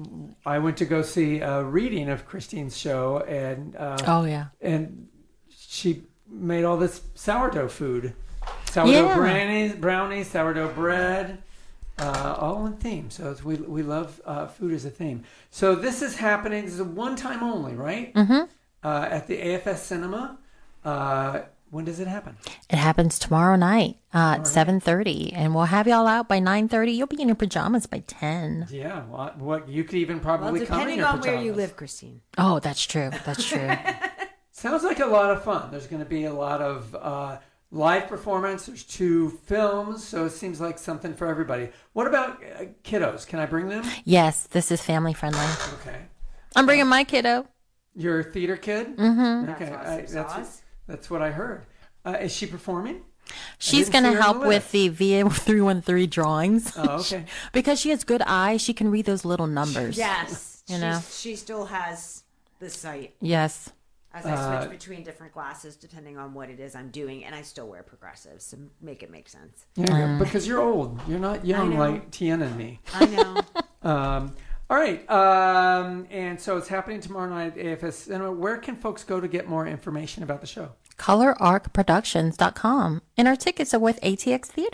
I went to go see a reading of Christine's show, and uh, Oh, yeah. and she made all this sourdough food, sourdough Yeah. brownies, brownies, sourdough bread, uh, all in theme. So it's, we we love uh, food as a theme. So this is happening. This is a one time only, right? Mm-hmm. Uh, at the A F S Cinema. Uh, when does it happen? It happens tomorrow night uh, at seven thirty, and we'll have y'all out by nine thirty. You'll be in your pajamas by ten. Yeah, well, what you could even Well, probably come in depending your on where you pajamas. live, Christine. Oh, that's true. That's true. Sounds like a lot of fun. There's going to be a lot of uh, live performance. There's two films, so it seems like something for everybody. What about uh, kiddos? Can I bring them? Yes, this is family friendly. Okay. I'm bringing my kiddo. You're a theater kid? Mm-hmm. Okay, That's I, awesome that's sauce. that's what I heard. Uh, is she performing? She's didn't going see to her on help the with list. the V A three one three drawings. Oh, okay. Because she has good eyes, she can read those little numbers. Yes. You She's- know. She still has the sight Yes. as I Uh, switch between different glasses depending on what it is I'm doing, and I still wear progressives to make it make sense. Yeah, because you're old. You're not young know. like Tiana and me. I know. Um, all right. Um, and so it's happening tomorrow night at A F S Cinema. Where can folks go to get more information about the show? color arc productions dot com. And our tickets are with A T X Theater.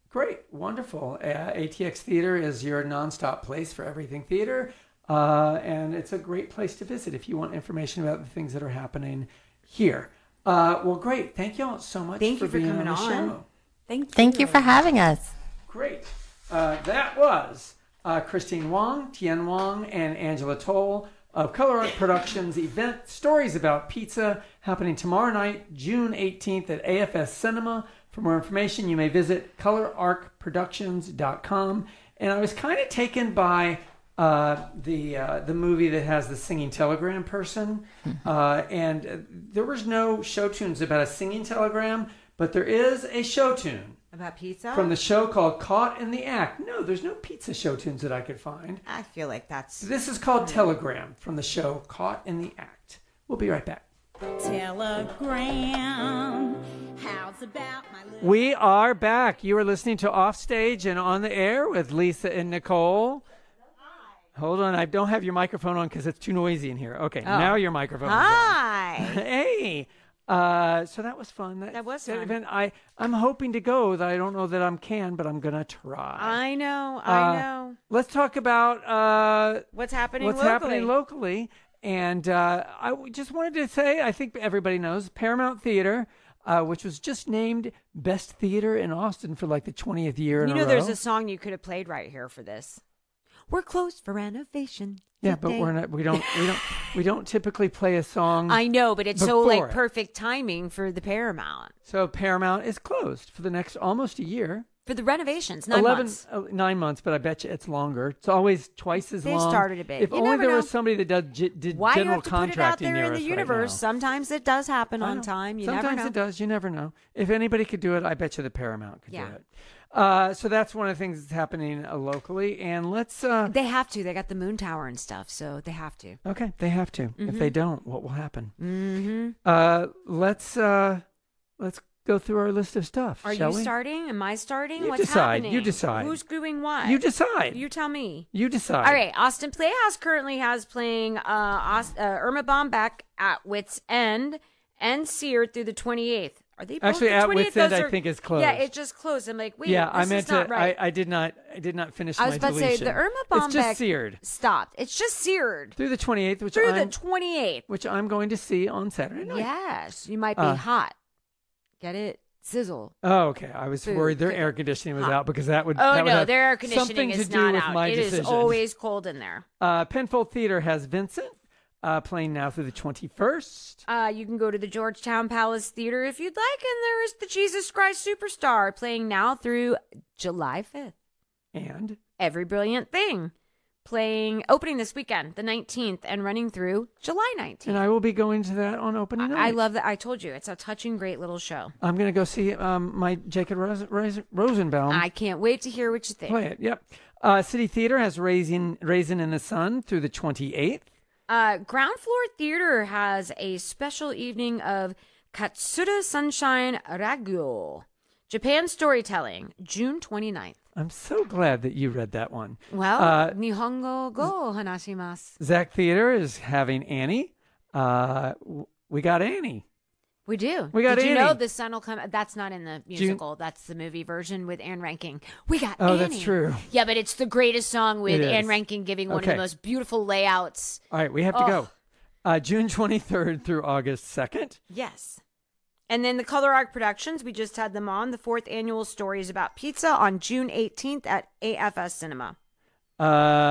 Great. Wonderful. Uh, A T X Theater is your nonstop place for everything theater. Uh, and it's a great place to visit if you want information about the things that are happening here. Uh, well, great. Thank you all so much Thank for you for being coming on the on. show. Thank you. Thank you for having us. Great. Uh, that was uh, Christine Wong, Tien Wong, and Angela Toll of Color Art Productions event Stories About Pizza, happening tomorrow night, June eighteenth at A F S Cinema. For more information, you may visit color arc productions dot com. And I was kind of taken by uh, the uh, the movie that has the singing telegram person. Uh, and uh, there was no show tunes about a singing telegram, but there is a show tune About pizza? from the show called Caught in the Act. No, there's no pizza show tunes that I could find. I feel like that's... This is called Telegram from the show Caught in the Act. We'll be right back. Telegram. How's about my little... We are back. You are listening to Offstage and On the Air with Lisa and Nicole. Hold on. I don't have your microphone on because it's too noisy in here. Okay, now your microphone is on. Hi. Hey. Uh, so that was fun. That was fun. Event, I, I'm hoping to go. I don't know that I can, but I'm going to try. I know. I Uh, know. Let's talk about uh, What's happening what's locally? happening locally. And uh, I w- just wanted to say, I think everybody knows, Paramount Theater, uh, which was just named Best Theater in Austin for like the twentieth year in You a know, row. there's a song you could have played right here for this. We're closed for renovation. Yeah, but today. we're not. We don't. We don't. We don't typically play a song. I know, but it's so before like it. perfect timing for the Paramount. So Paramount is closed for the next almost a year. For the renovations, nine Eleven, months. uh, nine months, but I bet you it's longer. It's always twice as They've long. started a bit. If You only never there know. was somebody that did, g- did Why you general have to put it out contracting there near in the us right universe? now. Sometimes it does happen I on know. time. You Sometimes never know. it does. You never know. If anybody could do it, I bet you the Paramount could Yeah. do it. Uh, so that's one of the things that's happening uh, locally. And let's. Uh, They have to. They got the moon tower and stuff, so they have to. okay, they have to. If they don't, what will happen? Mm-hmm. Uh, let's uh, let's go through our list of stuff. Are shall you we? starting? Am I starting? You What's decide. happening? You decide. Who's doing what? You decide. You tell me. You decide. All right, Austin Playhouse currently has playing uh, Aust- uh, Irma Bombeck at Wits End and Seared through the twenty-eighth. Are they both Actually, the at twenty-eighth? Wits End, Those I are- think is closed. Yeah, it just closed. I'm like, wait, yeah, this I meant is not to. right. I, I did not. I did not finish I was my about to say deletion. the Irma It's Bombeck just seared stopped. It's just seared through the twenty-eighth, which through I'm, the twenty-eighth. which I'm going to see on Saturday night. Yes, you might be Uh, hot. Get it? Sizzle. Oh, okay. I was Food. worried their air conditioning was out because that would. Oh that would no, have their air conditioning something is to do not with out. my It decision. is always cold in there. Uh, Penfold Theater has Vincent uh, playing now through the twenty-first. Uh, you can go to the Georgetown Palace Theater if you'd like, and there is the Jesus Christ Superstar playing now through July fifth. And Every Brilliant Thing playing opening this weekend, the nineteenth, and running through July nineteenth. and I will be going to that on opening night. I love that. I told you, it's a touching, great little show. I'm going to go see um, my Jacob Ros- Ros- Rosenbaum I can't wait to hear what you think. play it. Yep. Uh, City Theater has Raisin, Raisin in the Sun through the twenty-eighth. Uh, Ground Floor Theater has a special evening of Katsura Sunshine Ragyo, Japan Storytelling, June twenty-ninth. I'm so glad that you read that one. Well, Uh, Nihongo go hanashimasu. Zach Theater is having Annie. Uh, w- we got Annie. We do. We got Did you Annie. know the sun will come? That's not in the musical. That's the movie version with Anne Rankin. We got Oh, Annie. that's true. Yeah, but it's the greatest song with It is. Anne Rankin giving one of Okay. the most beautiful layouts. All right, we have to Oh. go. Uh, June twenty-third through August second. Yes. And then the Color Arc Productions, we just had them on. The fourth annual Stories About Pizza on June eighteenth at A F S Cinema. Uh,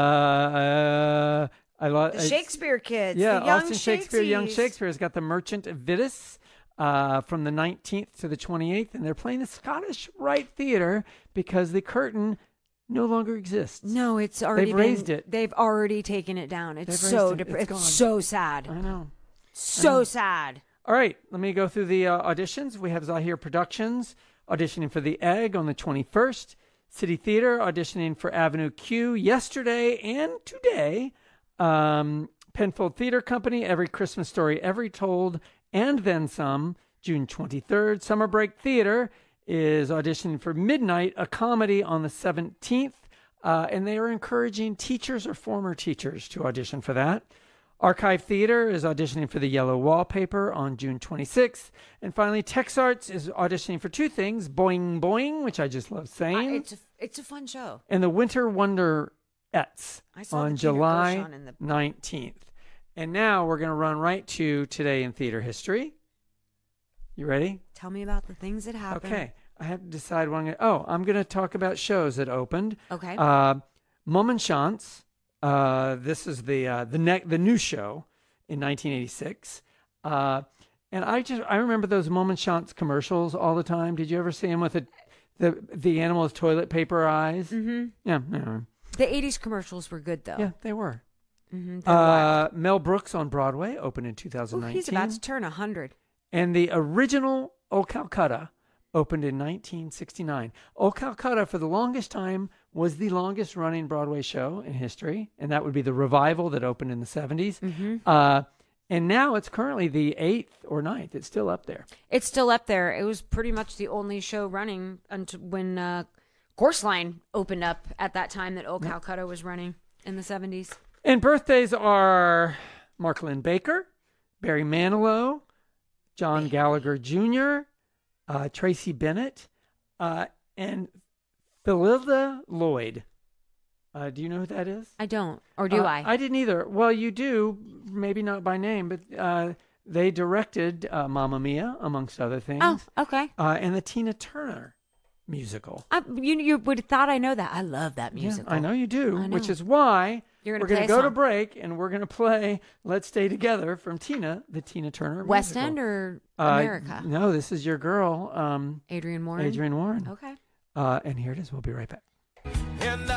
uh, I lo- The I- Shakespeare Kids. Yeah, the young Austin Shakespeare, Young Shakesies. Shakespeare has got the Merchant of Venice uh, from the nineteenth to the twenty-eighth, and they're playing the Scottish Rite Theatre because the curtain no longer exists. No, it's already They've been- raised it. They've already taken it down. It's They've so raised it. depre- It's it's, gone. so sad. I know. So sad. All right, let me go through the uh, auditions. We have Zahir Productions auditioning for The Egg on the twenty-first. City Theater auditioning for Avenue Q yesterday and today. Um, Penfold Theater Company, Every Christmas Story Ever Told, and Then Some, June twenty-third. Summer Break Theater is auditioning for Midnight, a comedy, on the seventeenth. Uh, and they are encouraging teachers or former teachers to audition for that. Archive Theater is auditioning for the Yellow Wallpaper on June twenty-sixth. And finally, TexArts is auditioning for two things, Boing Boing, which I just love Uh, saying, it's, a, it's a fun show. and the Winter Wonderettes I saw on the Gina July Gershon in the- nineteenth. And now we're going to run right to Today in Theater History. You ready? Tell me about the things that happened. Okay. I have to decide what I'm going to... Oh, I'm going to talk about shows that opened. Okay. Uh, Momenchance. Uh, this is the uh, the ne- the new show in nineteen eighty-six. Uh, and I just I remember those Momenchance commercials all the time. Did you ever see them with the the, the animal with toilet paper eyes? Mm-hmm. Yeah, yeah. The eighties commercials were good, though. Yeah, they were. Mm-hmm. They're wild. Uh, Mel Brooks on Broadway opened in two thousand Ooh, nineteen. he's about to turn one hundred. And the original Old Calcutta opened in nineteen sixty-nine. Old Calcutta, for the longest time, was the longest running Broadway show in history, and that would be the revival that opened in the seventies. Mm-hmm. Uh, and now it's currently the eighth or ninth. It's still up there. It's still up there. It was pretty much the only show running until when uh, Course Line opened up at that time that Old Calcutta was running in the seventies. And birthdays are Mark Lynn Baker, Barry Manilow, John Gallagher Junior, uh, Tracy Bennett, uh, and Philida Lloyd. Uh, do you know who that is? I don't. Or do Uh, I? I didn't either. Well, you do, maybe not by name, but uh, they directed uh, Mamma Mia, amongst other things, Oh, okay. uh, and the Tina Turner musical. I, you you would have thought I know that. I love that Yeah, musical. I know you do, I which know. is why You're gonna we're going to play a go to song. break and we're going to play Let's Stay Together from Tina, the Tina Turner West musical. End or Uh, America? No, this is your girl, um, Adrian Warren. Adrian Warren. Okay. Uh, and here it is. We'll be right back. And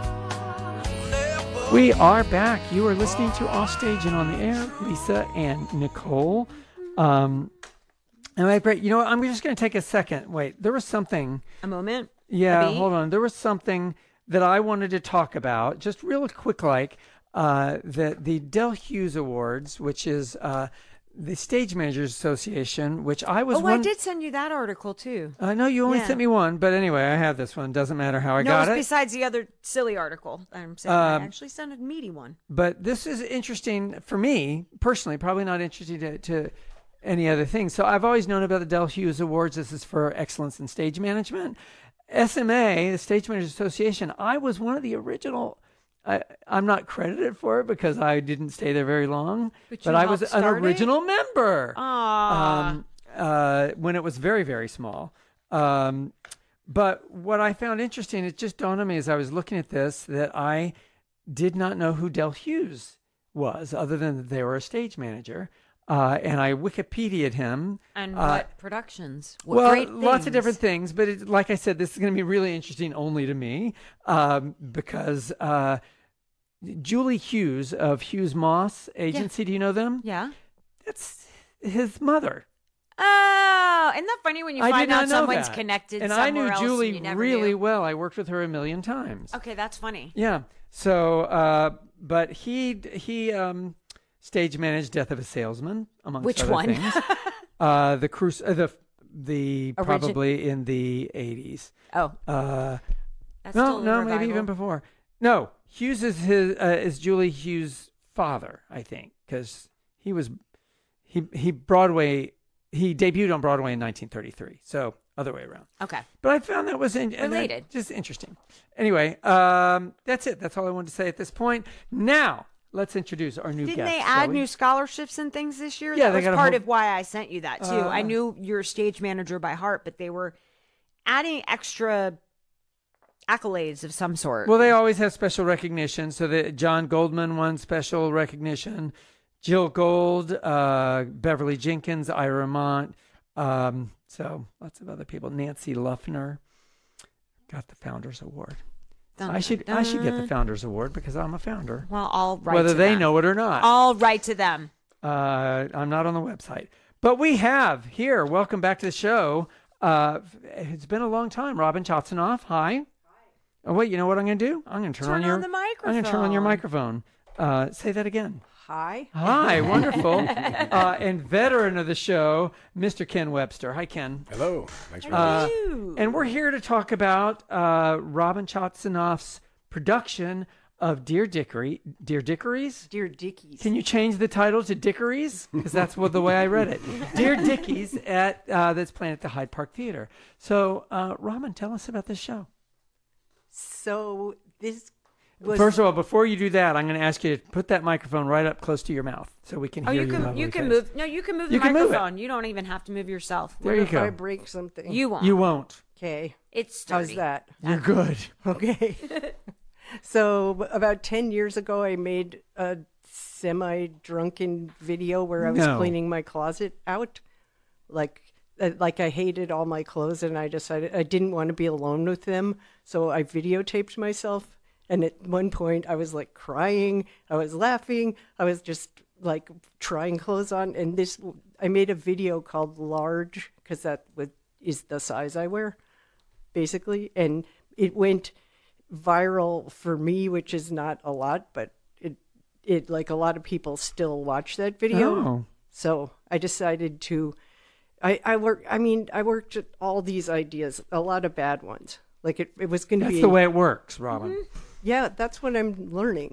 I never We are back. You are listening to Offstage and on the Air, Lisa and Nicole. Um, and I break. You know what? I'm just going to take a second. Wait, there was something. A moment. Yeah, A beat? hold on. There was something that I wanted to talk about, just real quick, like uh, that the Del Hughes Awards, which is uh, the Stage Managers Association, which I was. Oh, one, I did send you that article too. I know you only Yeah. sent me one, but anyway, I have this one. Doesn't matter how I no, got it's it. besides the other silly article. I'm saying Um, I actually sent a meaty one. But this is interesting for me personally, probably not interesting to, to any other thing. So I've always known about the Del Hughes Awards. This is for excellence in stage management. S M A, the Stage Managers Association, I was one of the original. I, I'm not credited for it because I didn't stay there very long, But but, you I was helped an start it? original member Aww. um, uh, when it was very, very small. Um, but what I found interesting, it just dawned on me as I was looking at this that I did not know who Del Hughes was, other than that they were a stage manager. Uh, and I Wikipedia'd him. and uh, what productions? What well, great lots of things. different things, but it, like I said, this is going to be really interesting only to me um, because uh, Julie Hughes of Hughes Moss Agency, do you know them? Yeah. That's his mother. Oh, isn't that funny when you I find did not out know someone's that. connected And I knew somewhere else Julie and you never really knew? well. I worked with her a million times. Okay, that's funny. Yeah. So, uh, but he he um, stage managed Death of a Salesman, amongst Which other one? things. uh, the cruise, uh, the the Origi- probably in the eighties. Oh, Uh, that's no, still a no, maybe revival. even before. No, Hughes is his uh, is Julie Hughes' father, I think, because he was he he Broadway he debuted on Broadway in nineteen thirty-three. So other way around. Okay. But I found that was in, and that- Related. just interesting. Anyway, um, that's it. That's all I wanted to say at this point. Now let's introduce our new Didn't guest. they shall add we? new scholarships and things this year? Yeah, that they was got a part whole- of why I sent you that too. Uh, I knew you're a stage manager by heart, but they were adding extra accolades of some sort. Well, they always have special recognition. So that John Goldman won special recognition, Jill Gold, uh, Beverly Jenkins, Ira Mont. Um, so lots of other people. Nancy Luffner got the Founders Award. Dun, I should dun, I should get the dun. Founders Award because I'm a founder, Well, I'll write whether to they them. know it or not. I'll write to them. Uh, I'm not on the website, but we have here. Welcome back to the show. Uh, it's been a long time. Robin Chotsanoff. Hi. Hi. Oh wait, you know what I'm going to do? I'm going to turn, Turn on your on the I'm going to turn on your microphone. microphone. Uh, say that again. Hi. Hi, wonderful. Uh, and veteran of the show, Mister Ken Webster. Hi, Ken. Hello. Thanks for Uh, Hello. and we're here to talk about uh, Robin Chotsanoff's production of Dear Dickory, Dear Dickories? Dear Dickies. Can you change the title to Dickories? Because that's what the way I read it. Dear Dickies at uh, that's playing at the Hyde Park Theater. So, uh, Robin, tell us about this show. So this was First of all, before you do that, I'm going to ask you to put that microphone right up close to your mouth so we can Oh, hear you your can lovely you can face. move. No, you can move the You can move it. microphone. You don't even have to move yourself. There you if I go. break something. You won't. You won't. okay? It's How's sturdy. that? You're good. Okay. So about ten years ago, I made a semi-drunken video where I was No. cleaning my closet out. Like, uh, like I hated all my clothes, and I decided I didn't want to be alone with them. So I videotaped myself. And at one point, I was like crying. I was laughing. I was just like trying clothes on. And this, I made a video called Large because that would, is the size I wear, basically. And it went viral for me, which is not a lot, but it it like a lot of people still watch that video. Oh. So I decided to I I work I mean I worked at all these ideas, a lot of bad ones. Like it, it was going to That's be the way it works, Robin. yeah, that's what I'm learning.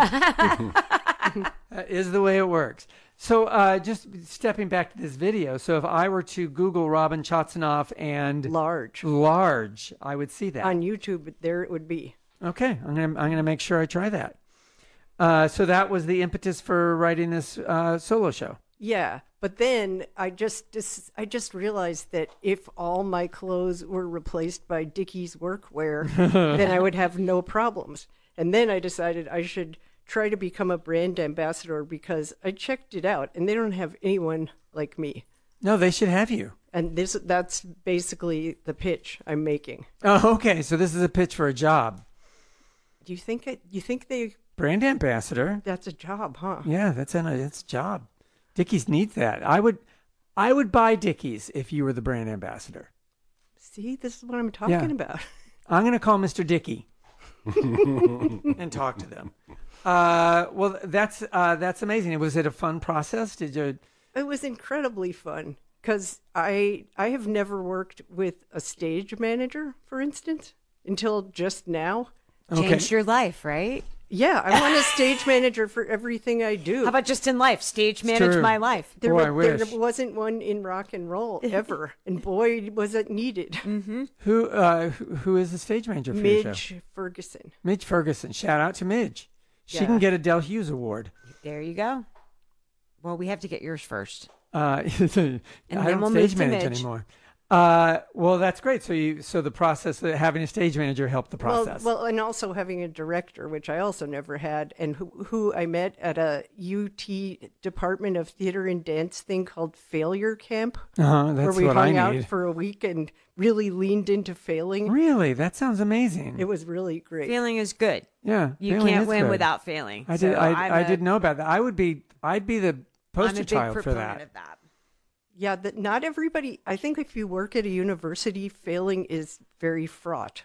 That is the way it works. So uh, just stepping back to this video. So if I were to Google Robin Chotsanoff and Large large, I would see that. on YouTube, there it would be. Okay, I'm gonna I'm gonna make sure I try that. Uh, so that was the impetus for writing this uh, solo show. Yeah, but then I just dis- I just realized that if all my clothes were replaced by Dickies workwear, then I would have no problems. And then I decided I should try to become a brand ambassador because I checked it out and they don't have anyone like me. No, they should have you. And this that's basically the pitch I'm making. Oh, okay. So this is a pitch for a job. Do you think it, you think they Brand ambassador. that's a job, huh? Yeah, that's an it's a job. Dickies needs that. I would I would buy Dickies if you were the brand ambassador. See, this is what I'm talking Yeah. about. I'm going to call Mister Dickey and talk to them. Uh, well, that's uh, that's amazing. Was it a fun process? Did you? It was incredibly fun because I I have never worked with a stage manager, for instance, until just now. Changed your life, right? Yeah, I want a stage manager for everything I do. How about just in life? Stage manage true. my life. there, Boy, wa- I there wish. wasn't one in rock and roll ever, and boy, was it needed. Who uh, who, who is the stage manager for your show? Midge Ferguson. Midge Ferguson. Shout out to Midge. She Yeah. can get a Del Hughes Award. There you go. Well, we have to get yours first. Uh, I then don't we'll stage move to manage Midge. anymore. Uh, well, that's great. So you so the process of having a stage manager helped the process. Well, well, and also having a director, which I also never had, and who, who I met at a U T Department of Theater and Dance thing called Failure Camp, uh-huh, where that's we what hung I out need. for a week and really leaned into failing. Really, that sounds amazing. It was really great. Failing is good. yeah, You failing can't is win good. without failing. I did. So I I'm I a- didn't know about that. I would be. I'd be the I'm poster a big child for proponent that. of that. Yeah, that not everybody. I think if you work at a university, failing is very fraught.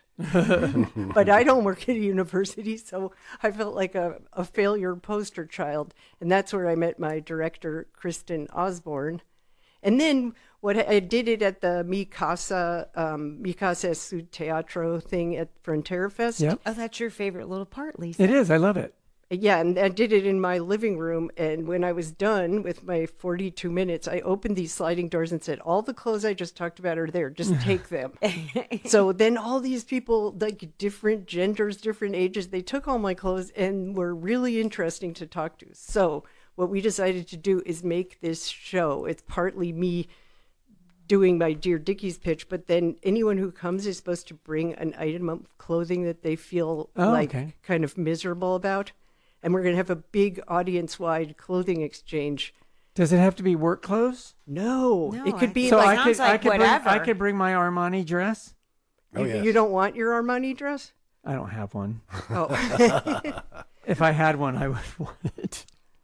But I don't work at a university, so I felt like a, a failure poster child, and that's where I met my director, Kristen Osborne. And then what I I did it at the Mi Casa, um, Mi Casa es su Teatro thing at Frontera Fest. Yep, Oh, that's your favorite little part, Lisa. it is. I love it. Yeah, and I did it in my living room. And when I was done with my forty-two minutes, I opened these sliding doors and said, all the clothes I just talked about are there. Just take them. So then all these people, like different genders, different ages, they took all my clothes and were really interesting to talk to. So what we decided to do is make this show. It's partly me doing my Dear Dickies pitch, but then anyone who comes is supposed to bring an item of clothing that they feel Oh, like okay. kind of miserable about. And we're going to have a big audience-wide clothing exchange. Does it have to be work clothes? No, No, it could I- be So like, I could. sounds like I could whatever. bring. I could bring my Armani dress. Oh, you, yes. you don't want your Armani dress? I don't have one. Oh, If I had one, I would want it.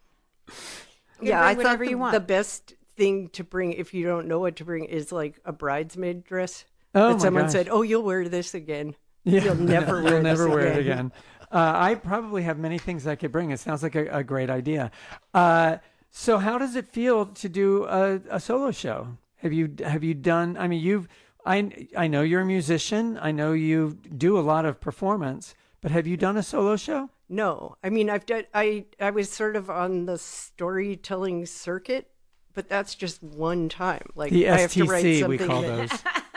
yeah. bring I thought whatever the, you want. the best thing to bring, if you don't know what to bring, is like a bridesmaid dress. Oh that my someone gosh. said, "Oh, you'll wear this again." Yeah. You'll never wear You'll never this wear it again. again. Uh, I probably have many things I could bring. It sounds like a, a great idea. Uh, so, how does it feel to do a, a solo show? Have you have you done? I mean, you've. I I know you're a musician. I know you do a lot of performance. But have you done a solo show? No, I mean, I've done. I I was sort of on the storytelling circuit, but that's just one time. Like The I have S T to write C, we something call that-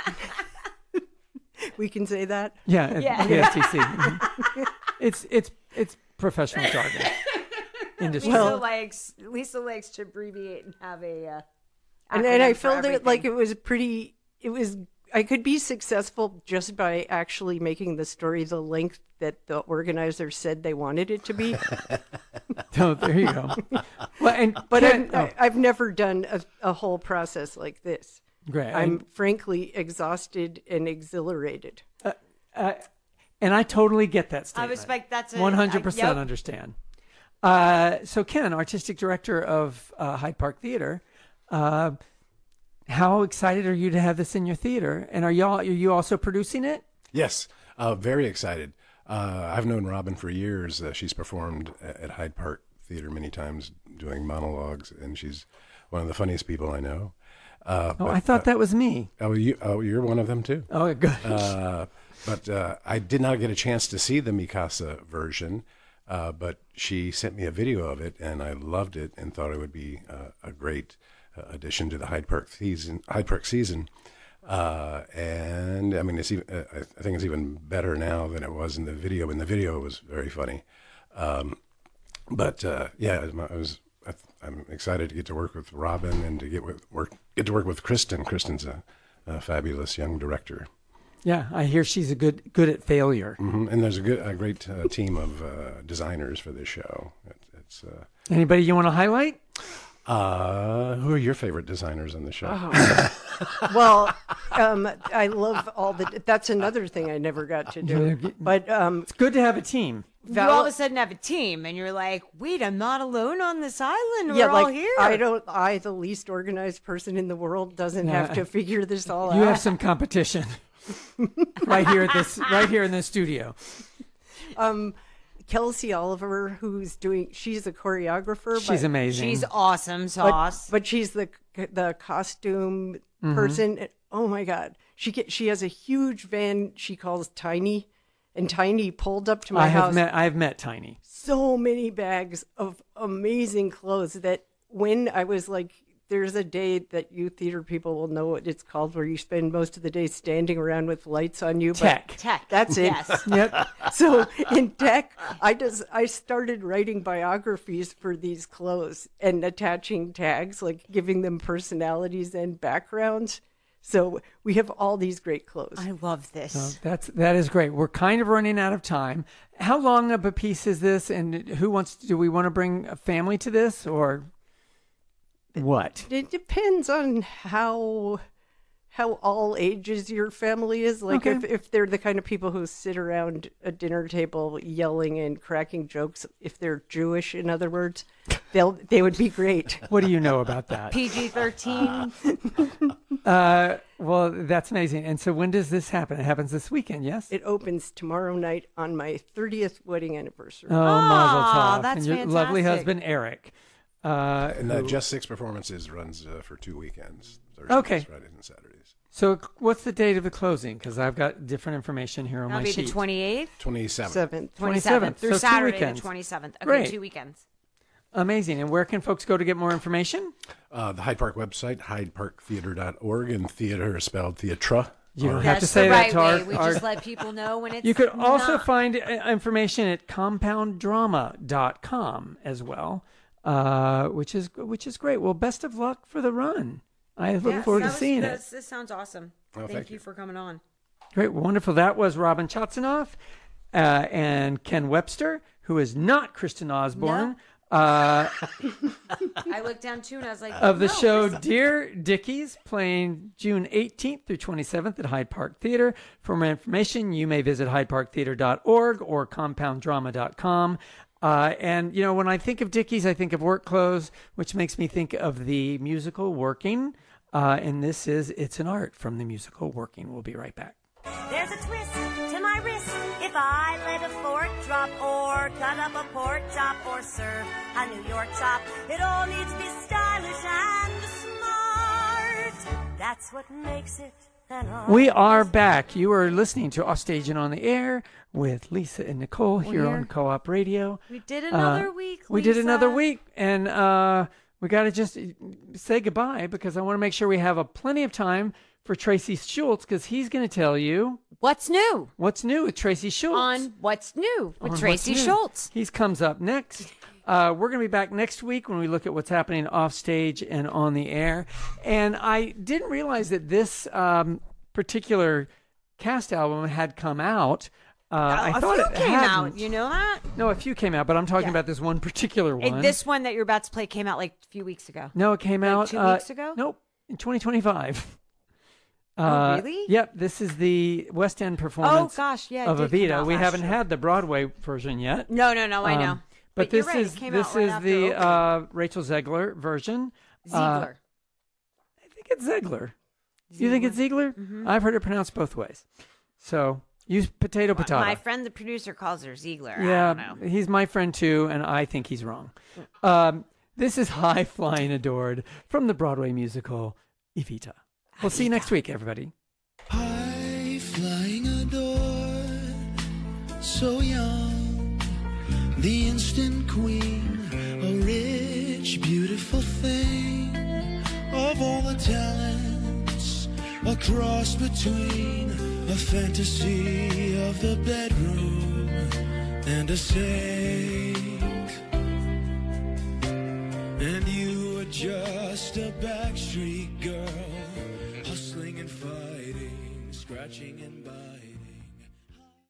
those. We can say that. Yeah, Yeah. the S T C. Mhm. It's it's it's professional jargon. Industry. Lisa Well- likes Lisa likes to abbreviate and have a. Uh, and, and I acronym for felt it like it everything. was pretty. It was. I could be successful just by actually making the story the length that the organizer said they wanted it to be. Oh, there you go. Well, and But Ken- I'm, I, I've never done a, a whole process like this. oh, great. I'm frankly exhausted and exhilarated. Uh, and I totally get that I statement. respect that's a one hundred percent yep. understand. Uh, so Ken, artistic director of uh, Hyde Park Theater, uh, how excited are you to have this in your theater? And are y'all are you also producing it? Yes, uh, very excited. Uh, I've known Robin for years. Uh, she's performed a- at Hyde Park Theater many times doing monologues, and she's one of the funniest people I know. Uh, Oh, but, I thought uh, that was me. Oh, you, oh, you're one of them too. Oh, good. Uh, but uh, I did not get a chance to see the Mikasa version, uh, but she sent me a video of it, and I loved it and thought it would be uh, a great uh, addition to the Hyde Park season. Hyde Park season, uh, and I mean, it's even, uh, I think it's even better now than it was in the video. And the video was very funny, um, but uh, yeah, I was. I'm excited to get to work with Robin and to get with work get to work with Kristen. Kristen's a, a fabulous young director. Yeah, I hear she's a good good at failure. hmm And there's a good, a great uh, team of uh, designers for this show. It, it's uh, Anybody you want to highlight? uh, who are your favorite designers on the show? Well, um, I love all the. That's another thing I never got to do. But um, It's good to have a team. You all of a sudden have a team, and you're like, "Wait, I'm not alone on this island. We're yeah, all like here." I don't. I, the least organized person in the world, doesn't Yeah. have to figure this all You out. have some competition right here at this right here in this studio. Um, Kelsey Oliver, who's doing. She's a choreographer. She's but, amazing. She's awesome but, sauce. but she's the the costume Mm-hmm. person. Oh my God, she get, she has a huge van she calls Tiny, and Tiny pulled up to my I have house. met I've met Tiny. So many bags of amazing clothes that when I was like, there's a day that you theater people will know what it's called, where you spend most of the day standing around with lights on you. but Tech. Tech. That's it. Yes. Yep. So in tech, I just I started writing biographies for these clothes and attaching tags, like giving them personalities and backgrounds. So we have all these great clothes. I love this. Oh, that's that is great. We're kind of running out of time. How long of a piece is this? And who wants? Do we want to bring a family to this or what? It depends on how how all ages your family is. Like Okay. if, if they're the kind of people who sit around a dinner table yelling and cracking jokes, if they're Jewish, in other words, they'll they would be great. What do you know about that? P G thirteen. Uh, well, that's amazing. And so, when does this happen? It happens this weekend, yes? It opens tomorrow night on my thirtieth wedding anniversary. Oh, mazel Aw, tov. that's and your lovely fantastic. husband Eric. Uh, And uh, who- Just Six Performances runs uh, for two weekends, Thursdays, Okay. Fridays, and Saturdays. so, what's the date of the closing? Because I've got different information here on That'll my be sheet. the twenty-eighth, twenty-seventh. Seventh. twenty-seventh, through So two Saturday the weekends. twenty-seventh. Okay, Great. two weekends. Amazing. And where can folks go to get more information? Uh, the Hyde Park website, hyde park theater dot org, and theater is spelled theatra. You don't Or- have to That's say the that right to our- way. We our- just let people know when it's. You could also not. find uh, information at compound drama dot com as well, uh, which is which is great. Well, best of luck for the run. I look Yes, forward that to was- seeing it. that's- This sounds awesome. Oh, thank, thank you you. for coming on. Great, wonderful. That was Robin Chatsanoff uh, and Ken Webster, who is not Kristen Osborne. Uh, I looked down too, and I was like, of the no, show this- Dear Dickies, playing June eighteenth through twenty-seventh at Hyde Park Theater. For more information, you may visit hyde park theater dot org or compound drama dot com. Uh, and, you know, when I think of Dickies, I think of work clothes, which makes me think of the musical Working. Uh, and this is It's an Art from the musical Working. We'll be right back. There's a twist to my wrist if I let a fork drop or cut up a pork chop or serve a New York chop. It all needs to be stylish and smart. That's what makes it We are back. You are listening to Offstage and on the Air with Lisa and Nicole here We're- on Co-op Radio. We did another Uh, week. We did Lisa. another week, and uh, we got to just say goodbye because I want to make sure we have a plenty of time for Tracy Schultz because he's going to tell you What's new what's new with Tracy Schultz. on What's New with On Tracy What's New. Schultz. He comes up next. Uh, we're going to be back next week when we look at what's happening off stage and on the air. And I didn't realize that this um, particular cast album had come out. Uh, I a thought few it came hadn't. out. You know that? No, a few came out, but I'm talking Yeah. about this one particular Hey, one. this one that you're about to play came out like a few weeks ago. No, it came Like out two uh, weeks ago? Nope, in twenty twenty-five. Oh, Uh, really? Yep, this is the West End performance Oh, gosh, yeah, it of did come Evita. out We last haven't year. had the Broadway version yet. No, no, no, I know. Um, but, But you're this right, it is came this out right is after the opening. uh, Rachel Zegler version. Uh, Ziegler. I think it's Zegler. You think it's Ziegler? Mm-hmm. I've heard it pronounced both ways. So use potato potato. My friend, the producer, calls her Ziegler. I Yeah, don't know. he's my friend too, and I think he's wrong. Um, this is High Flying Adored from the Broadway musical Evita. We'll see you next week, everybody. High flying adored, so young, the instant queen, a rich, beautiful thing, of all the talents, a cross between a fantasy of the bedroom and a saint. And you were just a backstreet girl, hustling and fighting, scratching and biting.